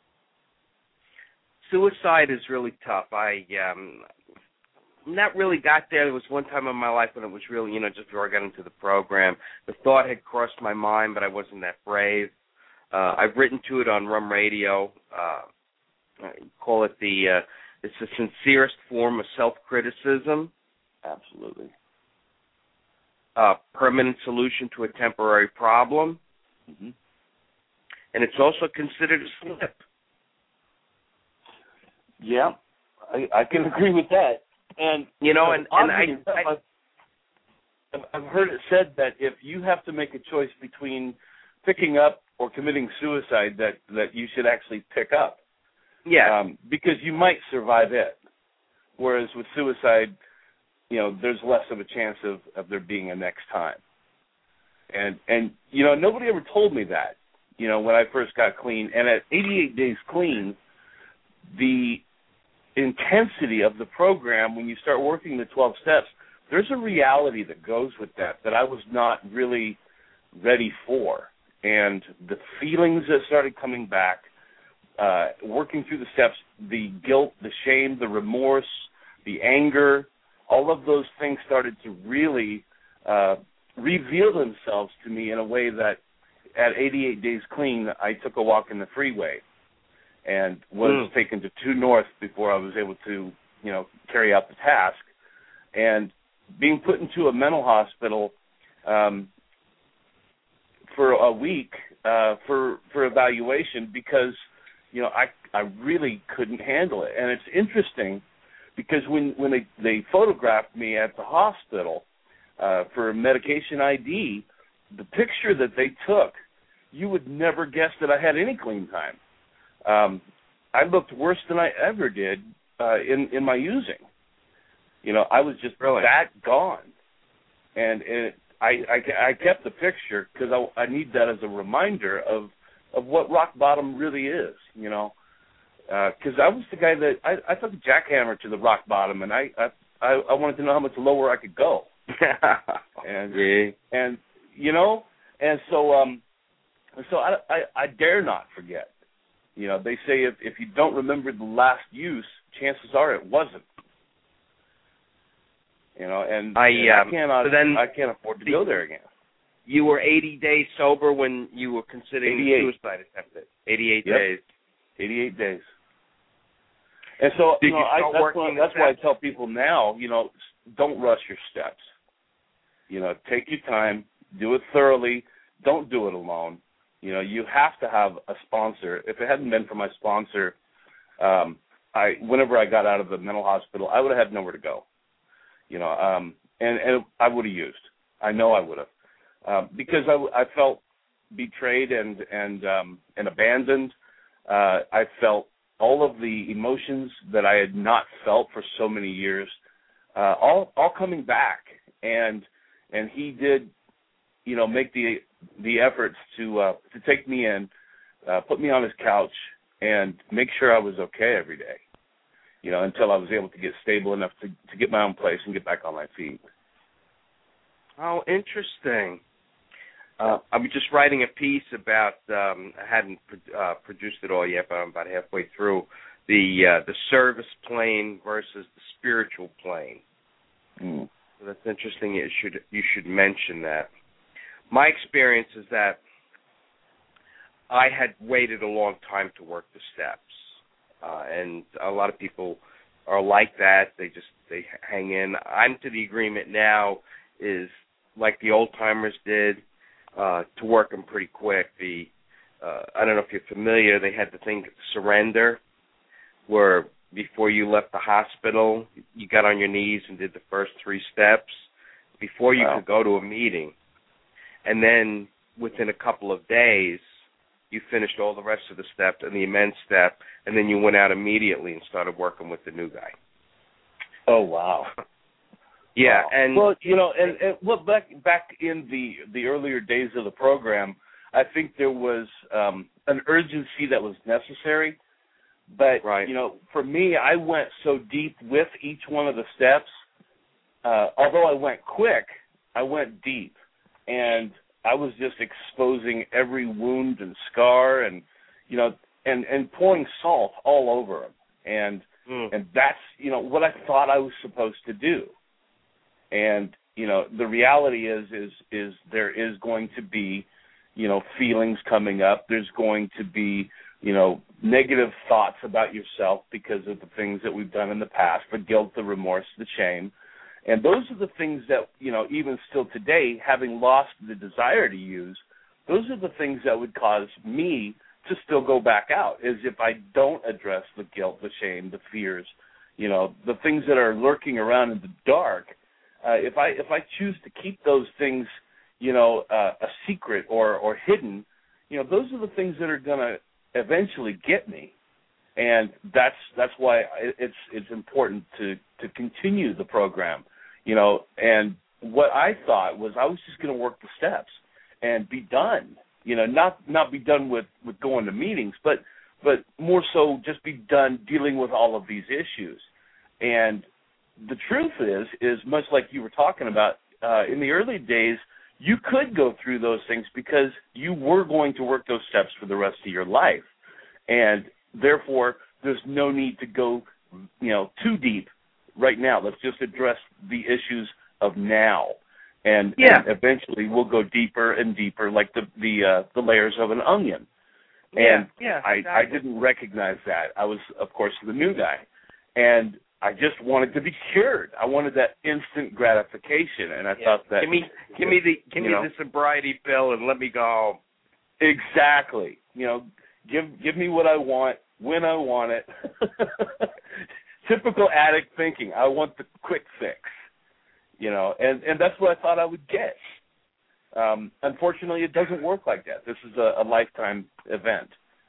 Suicide is really tough. I um, not really got there. There was one time in my life when it was really, you know, just before I got into the program, the thought had crossed my mind, but I wasn't that brave. Uh, I've written to it on Rum Radio. Uh, I call it the, uh, it's the sincerest form of self-criticism. Absolutely. A permanent solution to a temporary problem. Mm-hmm. And it's also considered a slip. Yeah. I, I can agree with that. And you know, and, and I, enough, I, I've heard it said that if you have to make a choice between picking up or committing suicide, that, that you should actually pick up. Yeah. Um, because you might survive it. Whereas with suicide, you know, there's less of a chance of, of there being a next time. And, and, you know, nobody ever told me that, you know, when I first got clean. And at eighty-eight days clean, the intensity of the program, when you start working the twelve steps, there's a reality that goes with that that I was not really ready for. And the feelings that started coming back, uh, working through the steps, the guilt, the shame, the remorse, the anger, all of those things started to really uh, reveal themselves to me in a way that at eighty-eight days clean, I took a walk in the freeway and was mm. taken to True North before I was able to, you know, carry out the task. And being put into a mental hospital um, for a week uh, for for evaluation because, you know, I I really couldn't handle it. And it's interesting because when, when they, they photographed me at the hospital uh, for medication I D, the picture that they took, you would never guess that I had any clean time. Um, I looked worse than I ever did uh, in, in my using. You know, I was just really? that gone. And it, I, I, I kept the picture because I, I need that as a reminder of, of what rock bottom really is, you know. Because uh, I was the guy that, I, I took a jackhammer to the rock bottom, and I, I, I wanted to know how much lower I could go. and, yeah. and, you know, and so um, so I, I, I dare not forget. You know, they say if, if you don't remember the last use, chances are it wasn't. You know, and, I, and um, I cannot, so then I can't afford to the, go there again. You were eighty days sober when you were considering eighty-eight. suicide attempt. eighty-eight yep. days. eighty-eight days. And so, Did you know, you I, that's, why, that's why I tell people now, you know, don't rush your steps. You know, take your time, do it thoroughly. Don't do it alone. You know, you have to have a sponsor. If it hadn't been for my sponsor, um, I whenever I got out of the mental hospital, I would have had nowhere to go. You know, um, and, and I would have used. I know I would have. Um, because I, I felt betrayed and and um, and abandoned. Uh, I felt all of the emotions that I had not felt for so many years, uh, all all coming back. And and he did, you know, make the the efforts to uh, to take me in, uh, put me on his couch, and make sure I was okay every day. You know, until I was able to get stable enough to, to get my own place and get back on my feet. Oh, interesting. Uh, I was just writing a piece about, um, I hadn't uh, produced it all yet, but I'm about halfway through, the uh, the service plane versus the spiritual plane. Mm. So that's interesting. You should, you should mention that. My experience is that I had waited a long time to work the steps. Uh, and a lot of people are like that. They just, they hang in. I'm to the agreement now is like the old timers did, uh, to work them pretty quick. The, uh, I don't know if you're familiar, they had the thing surrender, where before you left the hospital, you got on your knees and did the first three steps before you wow. could go to a meeting. And then within a couple of days, you finished all the rest of the steps and the immense step, and then you went out immediately and started working with the new guy. Oh, wow. Yeah, wow. and well, you know, and, and well, back back in the the earlier days of the program, I think there was um, an urgency that was necessary. But right. you know, for me, I went so deep with each one of the steps. Uh, although I went quick, I went deep, and I was just exposing every wound and scar, and you know, and, and pouring salt all over them, and mm. and that's you know what I thought I was supposed to do, and you know the reality is is is there is going to be, you know, feelings coming up. There's going to be you know negative thoughts about yourself because of the things that we've done in the past, the guilt, the remorse, the shame. And those are the things that, you know, even still today, having lost the desire to use, those are the things that would cause me to still go back out, is if I don't address the guilt, the shame, the fears, You know, the things that are lurking around in the dark, uh, if I if I choose to keep those things, you know, uh, a secret or, or hidden, you know, those are the things that are going to eventually get me. And that's that's why it's it's important to, to continue the program, you know. And what I thought was I was just going to work the steps and be done, you know, not not be done with, with going to meetings, but but more so just be done dealing with all of these issues. And the truth is, is much like you were talking about, uh, in the early days, you could go through those things because you were going to work those steps for the rest of your life. And therefore, there's no need to go, you know, too deep right now. Let's just address the issues of now. And, yeah. and eventually we'll go deeper and deeper like the the, uh, the layers of an onion. And yeah, yeah, I, exactly. I didn't recognize that. I was, of course, the new guy. And I just wanted to be cured. I wanted that instant gratification, and I yeah. thought that give me, give me the, give me know, the sobriety pill, and let me go home. Exactly. You know, give give me what I want when I want it. Typical addict thinking. I want the quick fix. You know, and and that's what I thought I would get. Um, unfortunately, it doesn't work like that. This is a, a lifetime event.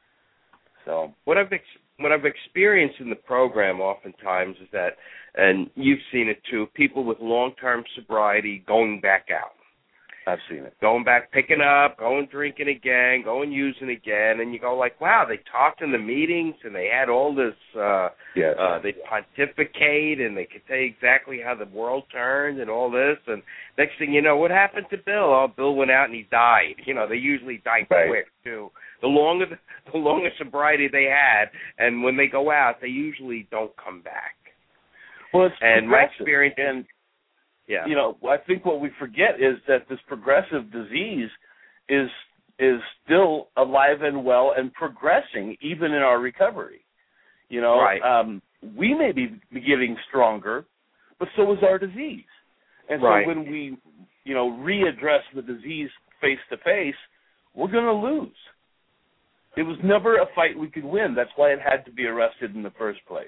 So what I've ex- what I've experienced in the program oftentimes is that, and you've seen it too, people with long-term sobriety going back out. I've seen it. Going back, picking up, going drinking again, going using again, and you go like, wow, they talked in the meetings and they had all this, uh, yes. uh, they pontificate and they could tell you exactly how the world turned and all this, and next thing you know, what happened to Bill? Oh, Bill went out and he died. You know, they usually die right. quick too. The longer the, the longer sobriety they had, and when they go out, they usually don't come back. Well, it's and my progressive. experience, and yeah, you know, I think what we forget is that this progressive disease is is still alive and well and progressing even in our recovery. You know, right. um, we may be getting stronger, but so is our disease. And right. so when we, you know, readdress the disease face to face, we're going to lose. It was never a fight we could win. That's why it had to be arrested in the first place.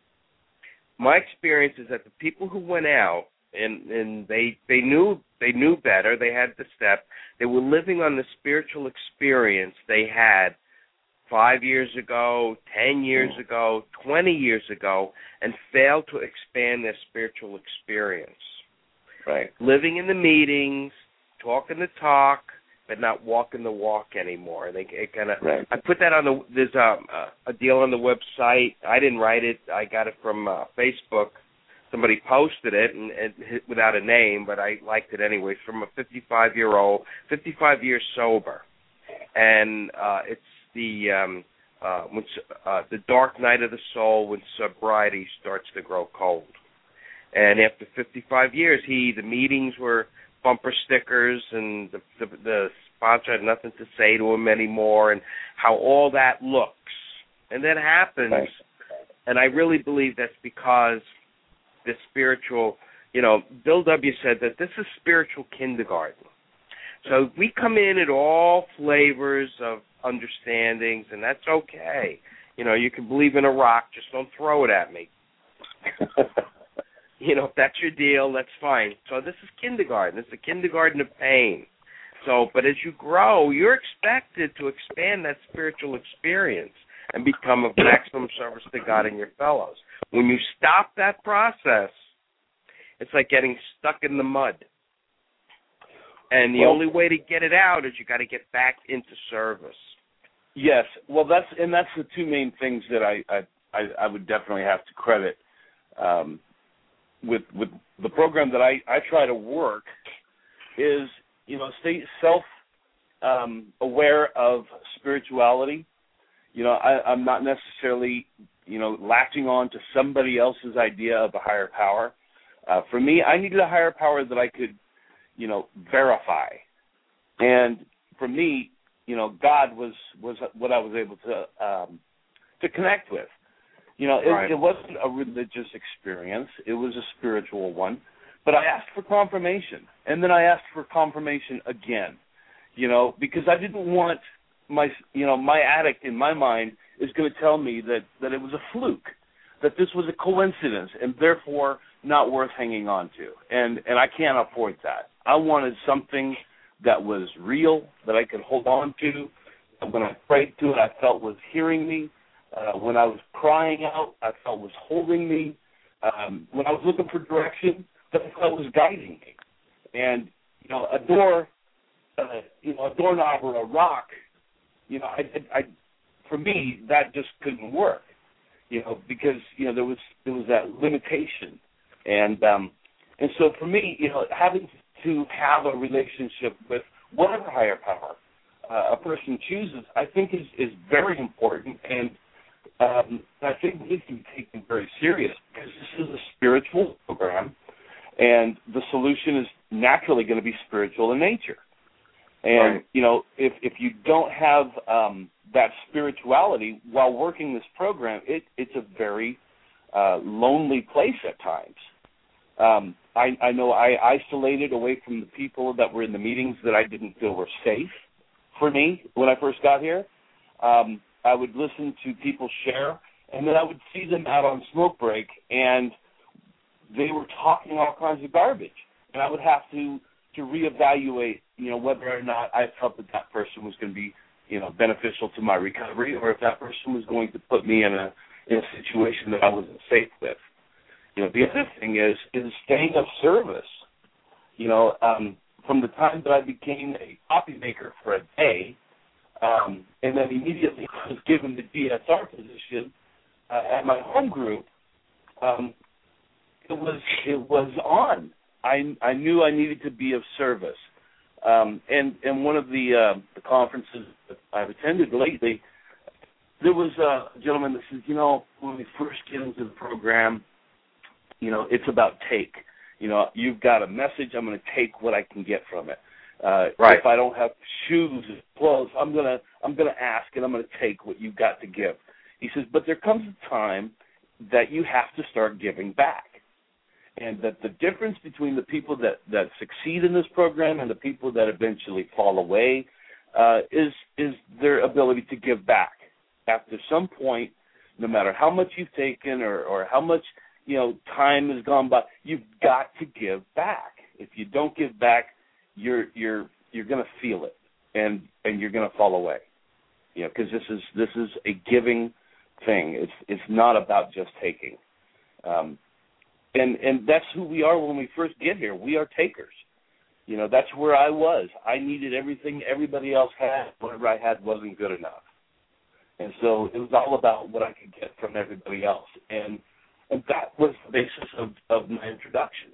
My experience is that the people who went out and, and they they knew they knew better, they had the step, they were living on the spiritual experience they had five years ago, ten years mm. ago, twenty years ago, and failed to expand their spiritual experience. Right. Living in the meetings, talking the talk, but not walking the walk anymore. They kind of. Right. I put that on the. There's a, a deal on the website. I didn't write it. I got it from uh, Facebook. Somebody posted it and, and without a name, but I liked it anyway. From a fifty-five-year-old, fifty-five years sober, and uh, it's the um, uh, when, uh, the dark night of the soul when sobriety starts to grow cold. And after fifty-five years, he the meetings were bumper stickers, and the, the, the sponsor had nothing to say to him anymore, and how all that looks. And that happens, right. And I really believe that's because the spiritual, you know, Bill W. said that this is spiritual kindergarten. So we come in at all flavors of understandings, and that's okay. You know, you can believe in a rock, just don't throw it at me. You know, if that's your deal, that's fine. So this is kindergarten. It's a kindergarten of pain. So, but as you grow, you're expected to expand that spiritual experience and become of maximum service to God and your fellows. When you stop that process, it's like getting stuck in the mud. And the well, only way to get it out is you got to get back into service. Yes. Well, that's and that's the two main things that I I, I would definitely have to credit. Um, with with the program that I, I try to work is, you know, stay self um, aware of spirituality. You know, I, I'm not necessarily, you know, latching on to somebody else's idea of a higher power. Uh, for me, I needed a higher power that I could, you know, verify. And for me, you know, God was, was what I was able to um, to connect with. You know, it, right. it wasn't a religious experience. It was a spiritual one. But I asked for confirmation, and then I asked for confirmation again, you know, because I didn't want my, you know, my addict in my mind is going to tell me that, that it was a fluke. that this was a coincidence and therefore not worth hanging on to. And, and I can't afford that. I wanted something that was real, that I could hold on to. When I prayed to it, I felt was hearing me. Uh, when I was crying out, I felt was holding me. Um, when I was looking for direction, that I felt was guiding me. And, you know, a door, uh, you know, a doorknob or a rock, you know, I, I, I, for me, that just couldn't work, you know, because, you know, there was there was that limitation. And um, and so for me, you know, having to have a relationship with whatever higher power uh, a person chooses, I think is, is very important. And um, I think needs to be taken very serious because this is a spiritual program, and the solution is naturally going to be spiritual in nature. And, right. you know, if, if you don't have um, that spirituality while working this program, it, it's a very uh, lonely place at times. Um, I, I know I isolated away from the people that were in the meetings that I didn't feel were safe for me when I first got here. Um, I would listen to people share, and then I would see them out on smoke break, and they were talking all kinds of garbage. And I would have to, to reevaluate, you know, whether or not I felt that that person was going to be, you know, beneficial to my recovery, or if that person was going to put me in a in a situation that I wasn't safe with. You know, the other thing is is staying of service. You know, um, from the time that I became a coffee maker for a day, um, and then immediately was given the D S R position uh, at my home group, um, it was it was on. I I knew I needed to be of service. Um, and and one of the uh, the conferences that I've attended lately, there was a gentleman that says, you know, when we first get into the program, you know, it's about take. You know, you've got a message. I'm going to take what I can get from it. Uh, right. If I don't have shoes and clothes, I'm gonna I'm gonna ask, and I'm going to take what you've got to give. He says, but there comes a time that you have to start giving back, and that the difference between the people that, that succeed in this program and the people that eventually fall away uh, is is their ability to give back. After some point, no matter how much you've taken or, or how much, you know, time has gone by, you've got to give back. If you don't give back, you're you're you're going to feel it, and and you're going to fall away. You know, because this is this is a giving thing. It's it's not about just taking. Um, and and that's who we are when we first get here. We are takers. You know, that's where I was. I needed everything everybody else had. Whatever I had wasn't good enough. And so it was all about what I could get from everybody else. And and that was the basis of, of my introduction,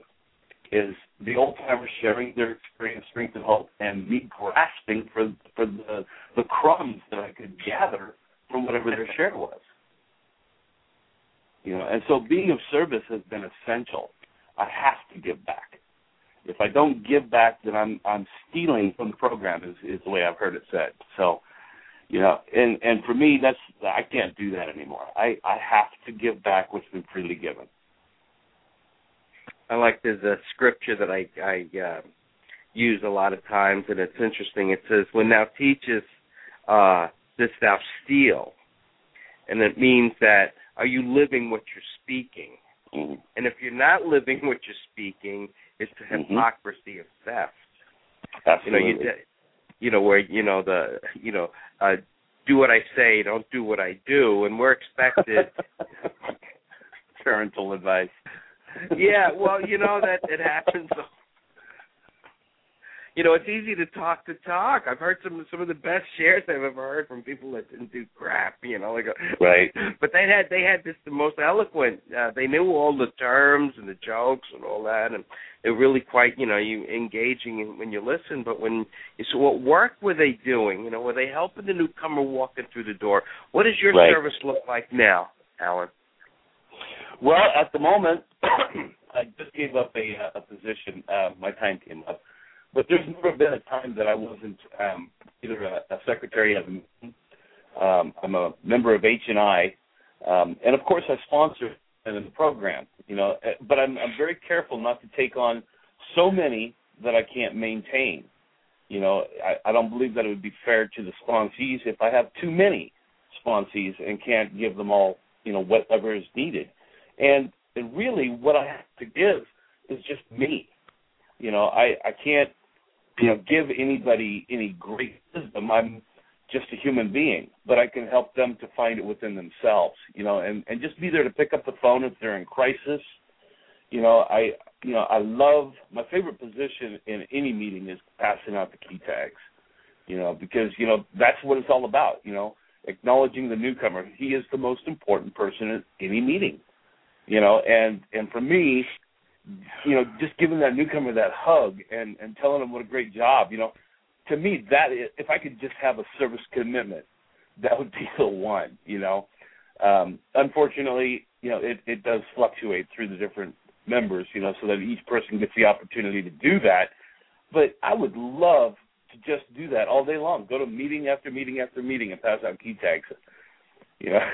is the old-timers sharing their experience, strength, and hope, and me grasping for, for the, the crumbs that I could gather from whatever their share was. You know, and so being of service has been essential. I have to give back. If I don't give back, then I'm I'm stealing from the program, is, is the way I've heard it said. So, you know, and, and for me, that's I can't do that anymore. I, I have to give back what's been freely given. I like there's a scripture that I, I uh, use a lot of times, and it's interesting. It says, when thou teachest, uh, this thou steal. And it means that, are you living what you're speaking? Mm-hmm. And if you're not living what you're speaking, it's the hypocrisy mm-hmm. of theft. Absolutely. You know, you, you know, where, you know, the, you know, uh, do what I say, don't do what I do, and we're expected. Parental advice. Yeah, well, you know, that it happens. You know, it's easy to talk to talk. I've heard some some of the best shares I've ever heard from people that didn't do crap. You know, like right. But they had they had this the most eloquent. Uh, they knew all the terms and the jokes and all that, and they were really quite, you know, you engaging when you listen. But when you so what work were they doing? You know, were they helping the newcomer walking through the door? What does your right. service look like now, Alan? Well, at the moment, I just gave up a, a position. Uh, my time came up. But there's never been a time that I wasn't um, either a, a secretary of um, I'm a member of H and I, um, and, of course, I sponsor in the program. You know, but I'm, I'm very careful not to take on so many that I can't maintain. You know, I, I don't believe that it would be fair to the sponsees if I have too many sponsees and can't give them all you know, whatever is needed. And, and really what I have to give is just me. You know, I, I can't, you know, give anybody any great wisdom. I'm just a human being, but I can help them to find it within themselves, you know, and, and just be there to pick up the phone if they're in crisis. You know, I, you know, I love, my favorite position in any meeting is passing out the key tags, you know, because, you know, that's what it's all about, you know, acknowledging the newcomer. He is the most important person at any meeting, you know, and, and for me, you know, just giving that newcomer that hug and, and telling them what a great job, you know, to me, that is, if I could just have a service commitment, that would be the one, you know. Um, unfortunately, you know, it, it does fluctuate through the different members, you know, so that each person gets the opportunity to do that. But I would love to just do that all day long, go to meeting after meeting after meeting and pass out key tags, you know.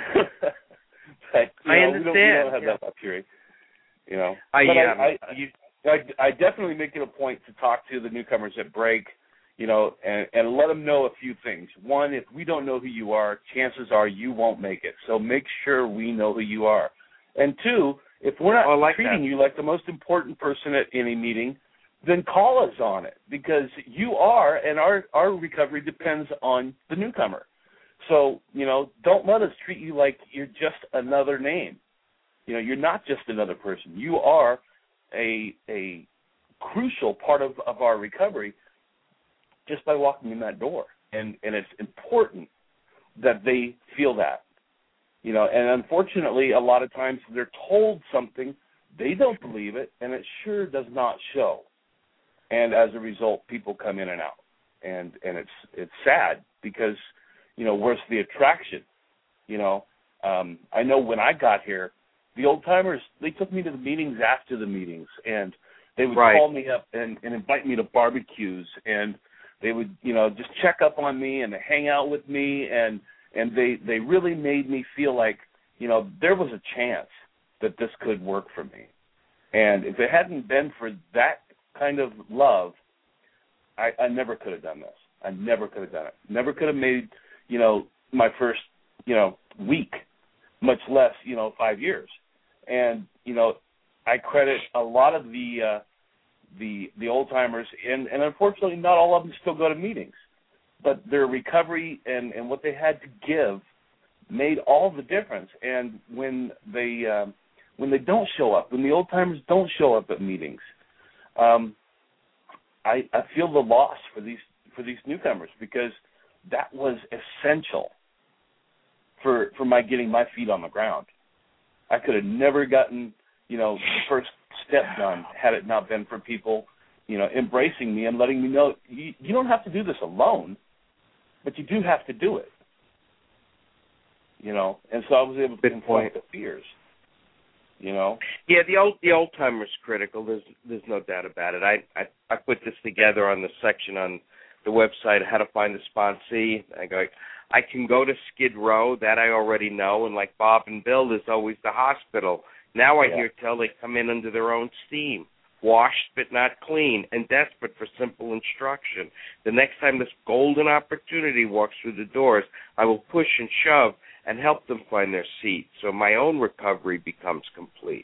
but, you I know, understand. We don't, we don't have yeah. that luxury, you know. I, but um, I, I, you, I, I definitely make it a point to talk to the newcomers at break, you know, and, and let them know a few things. One, if we don't know who you are, chances are you won't make it. So make sure we know who you are. And two, if we're not oh, like treating that. you like the most important person at any meeting, then call us on it, because you are, and our, our recovery depends on the newcomer. So, you know, don't let us treat you like you're just another name. You know, you're not just another person. You are a a crucial part of, of our recovery just by walking in that door. And, and it's important that they feel that. You know, and unfortunately, a lot of times they're told something, they don't believe it, and it sure does not show. And as a result, people come in and out. And and it's it's sad because, you know, where's the attraction? You know, um, I know when I got here, the old-timers, they took me to the meetings after the meetings, and they would right. call me up and, and invite me to barbecues, and they would, you know, just check up on me and hang out with me, and and they, they really made me feel like, you know, there was a chance that this could work for me. And if it hadn't been for that kind of love, I, I never could have done this. I never could have done it. Never could have made, you know, my first, you know, week, much less, you know, five years. And, you know, I credit a lot of the uh, the the old-timers, and, and unfortunately not all of them still go to meetings, but their recovery and, and what they had to give made all the difference. And when they um, when they don't show up, when the old-timers don't show up at meetings, um, I, I feel the loss for these for these newcomers, because that was essential for for my getting my feet on the ground. I could have never gotten, you know, the first step done had it not been for people, you know, embracing me and letting me know you, you don't have to do this alone, but you do have to do it. You know, and so I was able to Good confront point. the fears. You know. Yeah, the old the old timer's critical. There's there's no doubt about it. I, I I put this together on the section on the website, how to find the sponsee. I go, I can go to Skid Row, that I already know, and like Bob and Bill, there's always the hospital. Now I yeah. hear tell they come in under their own steam, washed but not clean, and desperate for simple instruction. The next time this golden opportunity walks through the doors, I will push and shove and help them find their seat, so my own recovery becomes complete.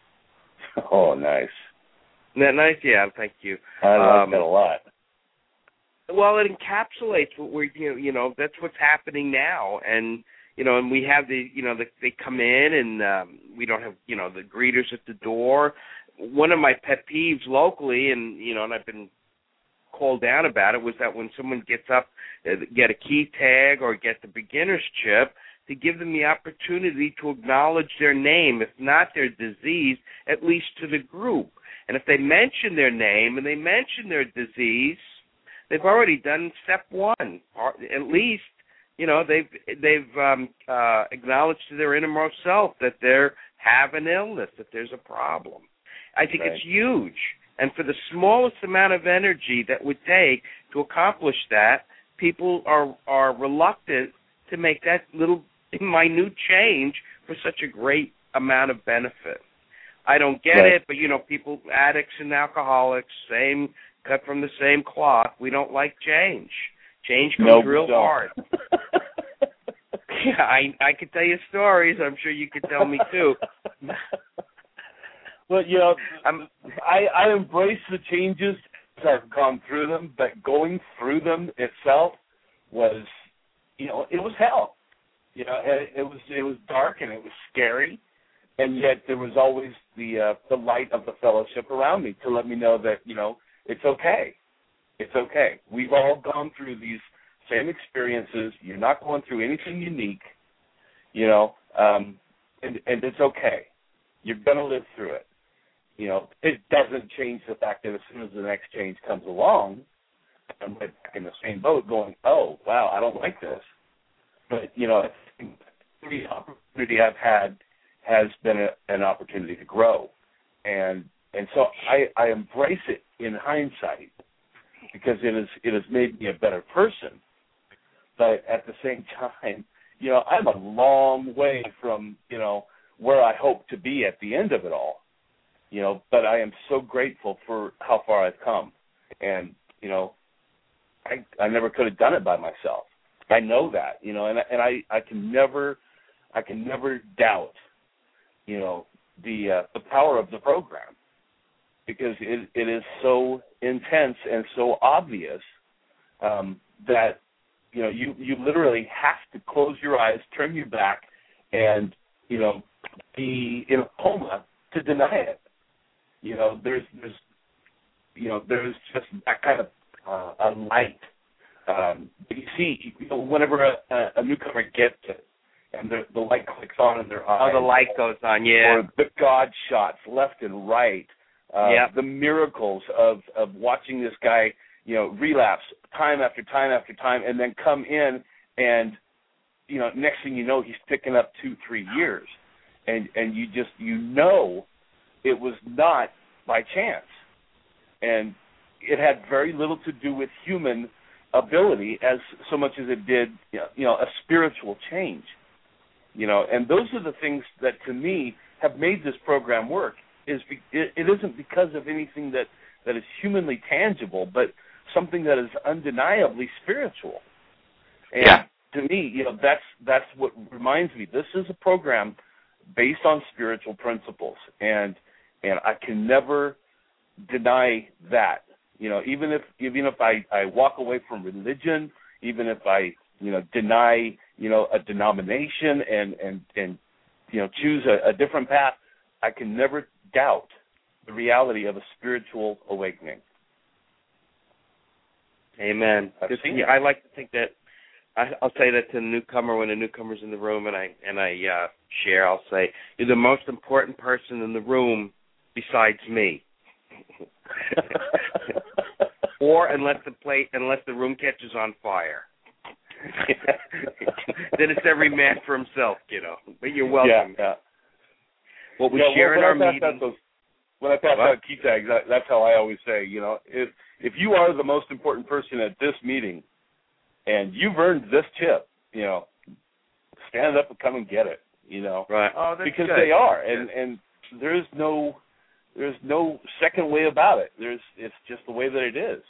Oh, nice. Isn't that nice? Yeah, thank you. I like um, that a lot. Well, it encapsulates what we're, you know, you know, that's what's happening now, and you know, and we have the, you know, the, they come in and um, we don't have, you know, the greeters at the door. One of my pet peeves locally, and you know, and I've been called down about it, was that when someone gets up, uh, get a key tag or get the beginner's chip, to give them the opportunity to acknowledge their name, if not their disease, at least to the group. And if they mention their name and they mention their disease, they've already done step one. Or at least, you know, they've they've um, uh, acknowledged to their innermost self that they have an illness, that there's a problem. I think right. it's huge. And for the smallest amount of energy that would take to accomplish that, people are are reluctant to make that little minute change for such a great amount of benefit. I don't get right. it, but, you know, people, addicts and alcoholics, same, cut from the same cloth. We don't like change. Change comes nope, real don't. hard. Yeah, I I could tell you stories. I'm sure you could tell me too. Well, you know, I'm, I I embrace the changes as I've gone through them, but going through them itself was, you know, it was hell. You know, it, it was it was dark and it was scary, and yet there was always the uh, the light of the fellowship around me to let me know that, you know, it's okay. It's okay. We've all gone through these same experiences. You're not going through anything unique, you know, um, and, and it's okay. You're going to live through it. You know, it doesn't change the fact that as soon as the next change comes along, I'm right back in the same boat going, oh, wow, I don't like this. But, you know, the opportunity I've had has been a, an opportunity to grow. And and so I, I embrace it in hindsight because it is it has made me a better person. But at the same time, you know, I'm a long way from, you know, where I hope to be at the end of it all. You know, but I am so grateful for how far I've come. And, you know, I I never could have done it by myself. I know that, you know, and and I, I can never I can never doubt, you know, the uh, the power of the program because it it is so intense and so obvious um, that, you know, you, you literally have to close your eyes, turn your back, and, you know, be in a coma to deny it. You know, there's, there's, you know, there's just that kind of uh, a light. Um, you see, you know, whenever a, a newcomer gets it, and the, the light clicks on in their eyes. Oh, the light goes on, yeah. Or the God shots left and right. Uh, yep. The miracles of, of watching this guy, you know, relapse time after time after time, and then come in, and you know, next thing you know, he's picking up two, three years, and and you just you know. It was not by chance, and it had very little to do with human ability as so much as it did, you know, a spiritual change. You know, and those are the things that, to me, have made this program work. Is be, it, it isn't because of anything that, that is humanly tangible, but something that is undeniably spiritual. And yeah. to me, you know, that's that's what reminds me. This is a program based on spiritual principles, and And I can never deny that. You know, even if even if I, I walk away from religion, even if I, you know, deny, you know, a denomination and, and, and you know, choose a, a different path, I can never doubt the reality of a spiritual awakening. Amen. I've seen yeah, I like to think that I, I'll say that to the newcomer when a newcomer's in the room, and I and I uh, share. I'll say, "You're the most important person in the room besides me." Or unless the plate, unless the room catches on fire, then it's every man for himself, you know. But you're welcome. Yeah, yeah. What we yeah, share well, in our meetings. Those, when I pass out key tags, that, that's how I always say, you know, if if you are the most important person at this meeting, and you've earned this chip, you know, stand up and come and get it, you know. Right. Oh, that's because good. they are, and and there's no there's no second way about it. There's it's just the way that it is.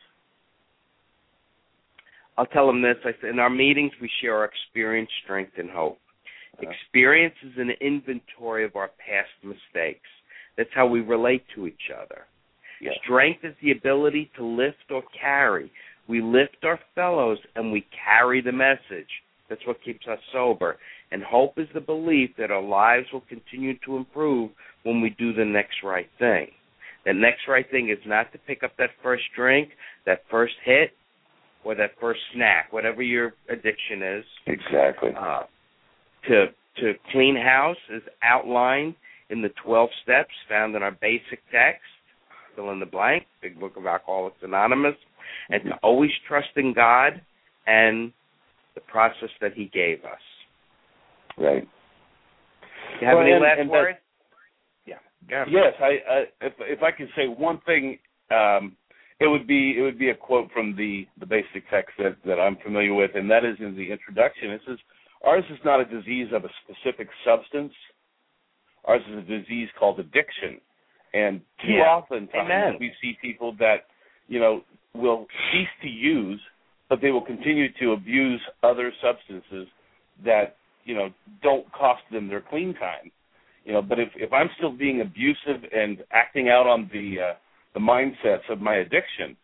I'll tell them this. I say, in our meetings, we share our experience, strength, and hope. Uh-huh. Experience is an inventory of our past mistakes. That's how we relate to each other. Yeah. Strength is the ability to lift or carry. We lift our fellows, and we carry the message. That's what keeps us sober. And hope is the belief that our lives will continue to improve when we do the next right thing. The next right thing is not to pick up that first drink, that first hit, or that first snack, whatever your addiction is. Exactly. Uh, to to clean house is outlined in the twelve steps found in our basic text, fill in the blank, Big Book of Alcoholics Anonymous, and to always trust in God and the process that He gave us. Right. Do you have well, any and, last and words? Yeah. yeah. Yes, I, I if if I could say one thing, um, it would be it would be a quote from the, the basic text that, that I'm familiar with, and that is in the introduction. It says, "Ours is not a disease of a specific substance. Ours is a disease called addiction." And too yeah. often times Amen. we see people that, you know, will cease to use, but they will continue to abuse other substances that you know, don't cost them their clean time. You know, but if, if I'm still being abusive and acting out on the uh, the mindsets of my addiction,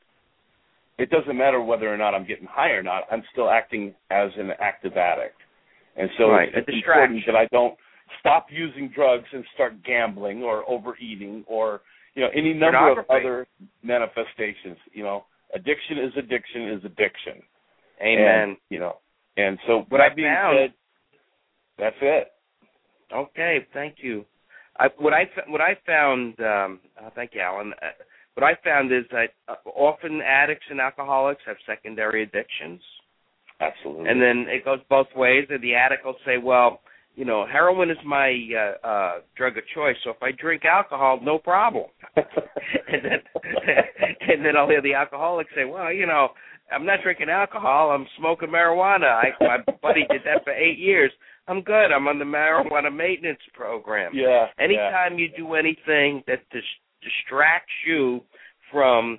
it doesn't matter whether or not I'm getting high or not. I'm still acting as an active addict. And so right. it's, it's important that I don't stop using drugs and start gambling or overeating or, you know, any number of other manifestations. You know, addiction is addiction is addiction. Amen. And, you know, and so what that I being found, said, that's it. Okay, thank you. I, what I what I found, um, uh, thank you, Alan. Uh, what I found is that uh, often addicts and alcoholics have secondary addictions. Absolutely. And then it goes both ways. And the addict will say, well, you know, heroin is my uh, uh, drug of choice, so if I drink alcohol, no problem. and then and then I'll hear the alcoholic say, well, you know, I'm not drinking alcohol, I'm smoking marijuana. I, my buddy did that for eight years. I'm good. I'm on the marijuana maintenance program. Yeah. Anytime yeah. you do anything that dis- distracts you from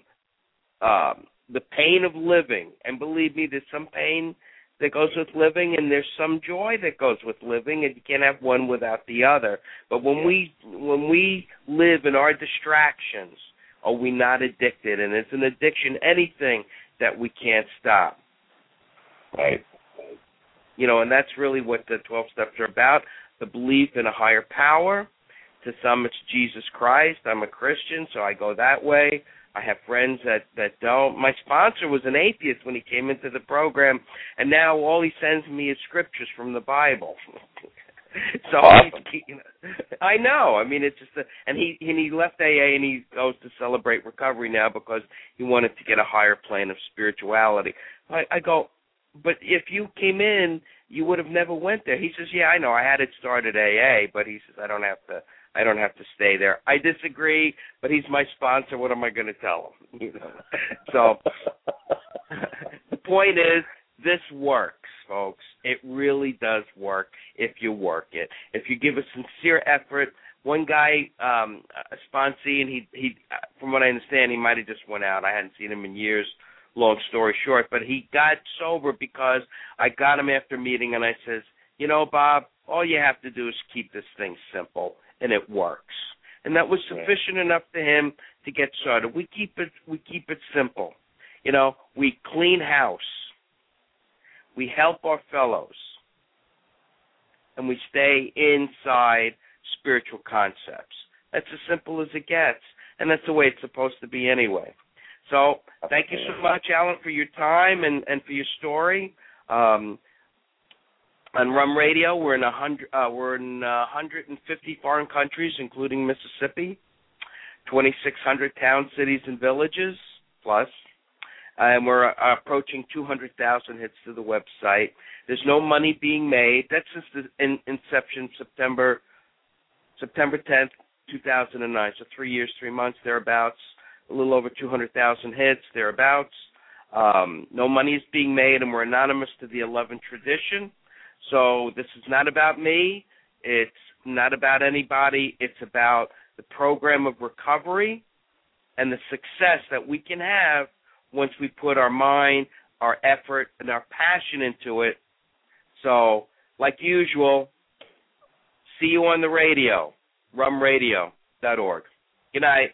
um, the pain of living, and believe me, there's some pain that goes with living, and there's some joy that goes with living, and you can't have one without the other. But when yeah. we when we live in our distractions, are we not addicted? And it's an addiction, anything that we can't stop. Right. You know, and that's really what the twelve steps are about, the belief in a higher power. To some, it's Jesus Christ. I'm a Christian, so I go that way. I have friends that, that don't. My sponsor was an atheist when he came into the program, and now all he sends me is scriptures from the Bible. so awesome. he, I know. I mean, it's just a, and he and he left A A and he goes to Celebrate Recovery now because he wanted to get a higher plane of spirituality. I, I go, but if you came in, you would have never went there. He says, yeah, I know. I had it started A A, but he says I don't have to. I don't have to stay there. I disagree, but he's my sponsor. What am I going to tell him? You know. So the point is, this works, folks. It really does work if you work it. If you give a sincere effort. One guy, um, a sponsee, and he, he, from what I understand, he might have just went out. I hadn't seen him in years. Long story short, but he got sober because I got him after meeting, and I says, you know, Bob, all you have to do is keep this thing simple. And it works, and that was sufficient right. enough to him to get started. We keep it, we keep it simple, you know. We clean house, we help our fellows, and we stay inside spiritual concepts. That's as simple as it gets, and that's the way it's supposed to be anyway. So, thank you so much, Alan, for your time and, and for your story. Um, On Rum Radio, we're in a hundred. Uh, we're in uh, one hundred fifty foreign countries, including Mississippi. twenty-six hundred towns, cities, and villages plus, uh, and we're uh, approaching two hundred thousand hits to the website. There's no money being made. That's since the in, inception, September September tenth, two thousand nine. So three years, three months, thereabouts. A little over two hundred thousand hits, thereabouts. Um, no money is being made, and we're anonymous to the eleventh tradition. So this is not about me. It's not about anybody. It's about the program of recovery and the success that we can have once we put our mind, our effort, and our passion into it. So, like usual, see you on the radio, rum radio dot org. Good night.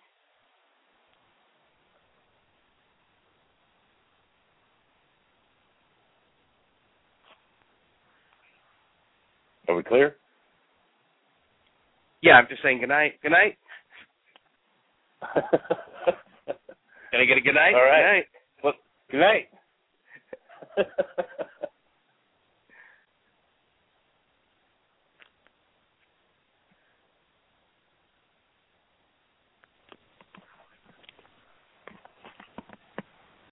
Are we clear? Yeah, I'm just saying good night. Good night. Can I get a good night? All right. Good night. Well, good night.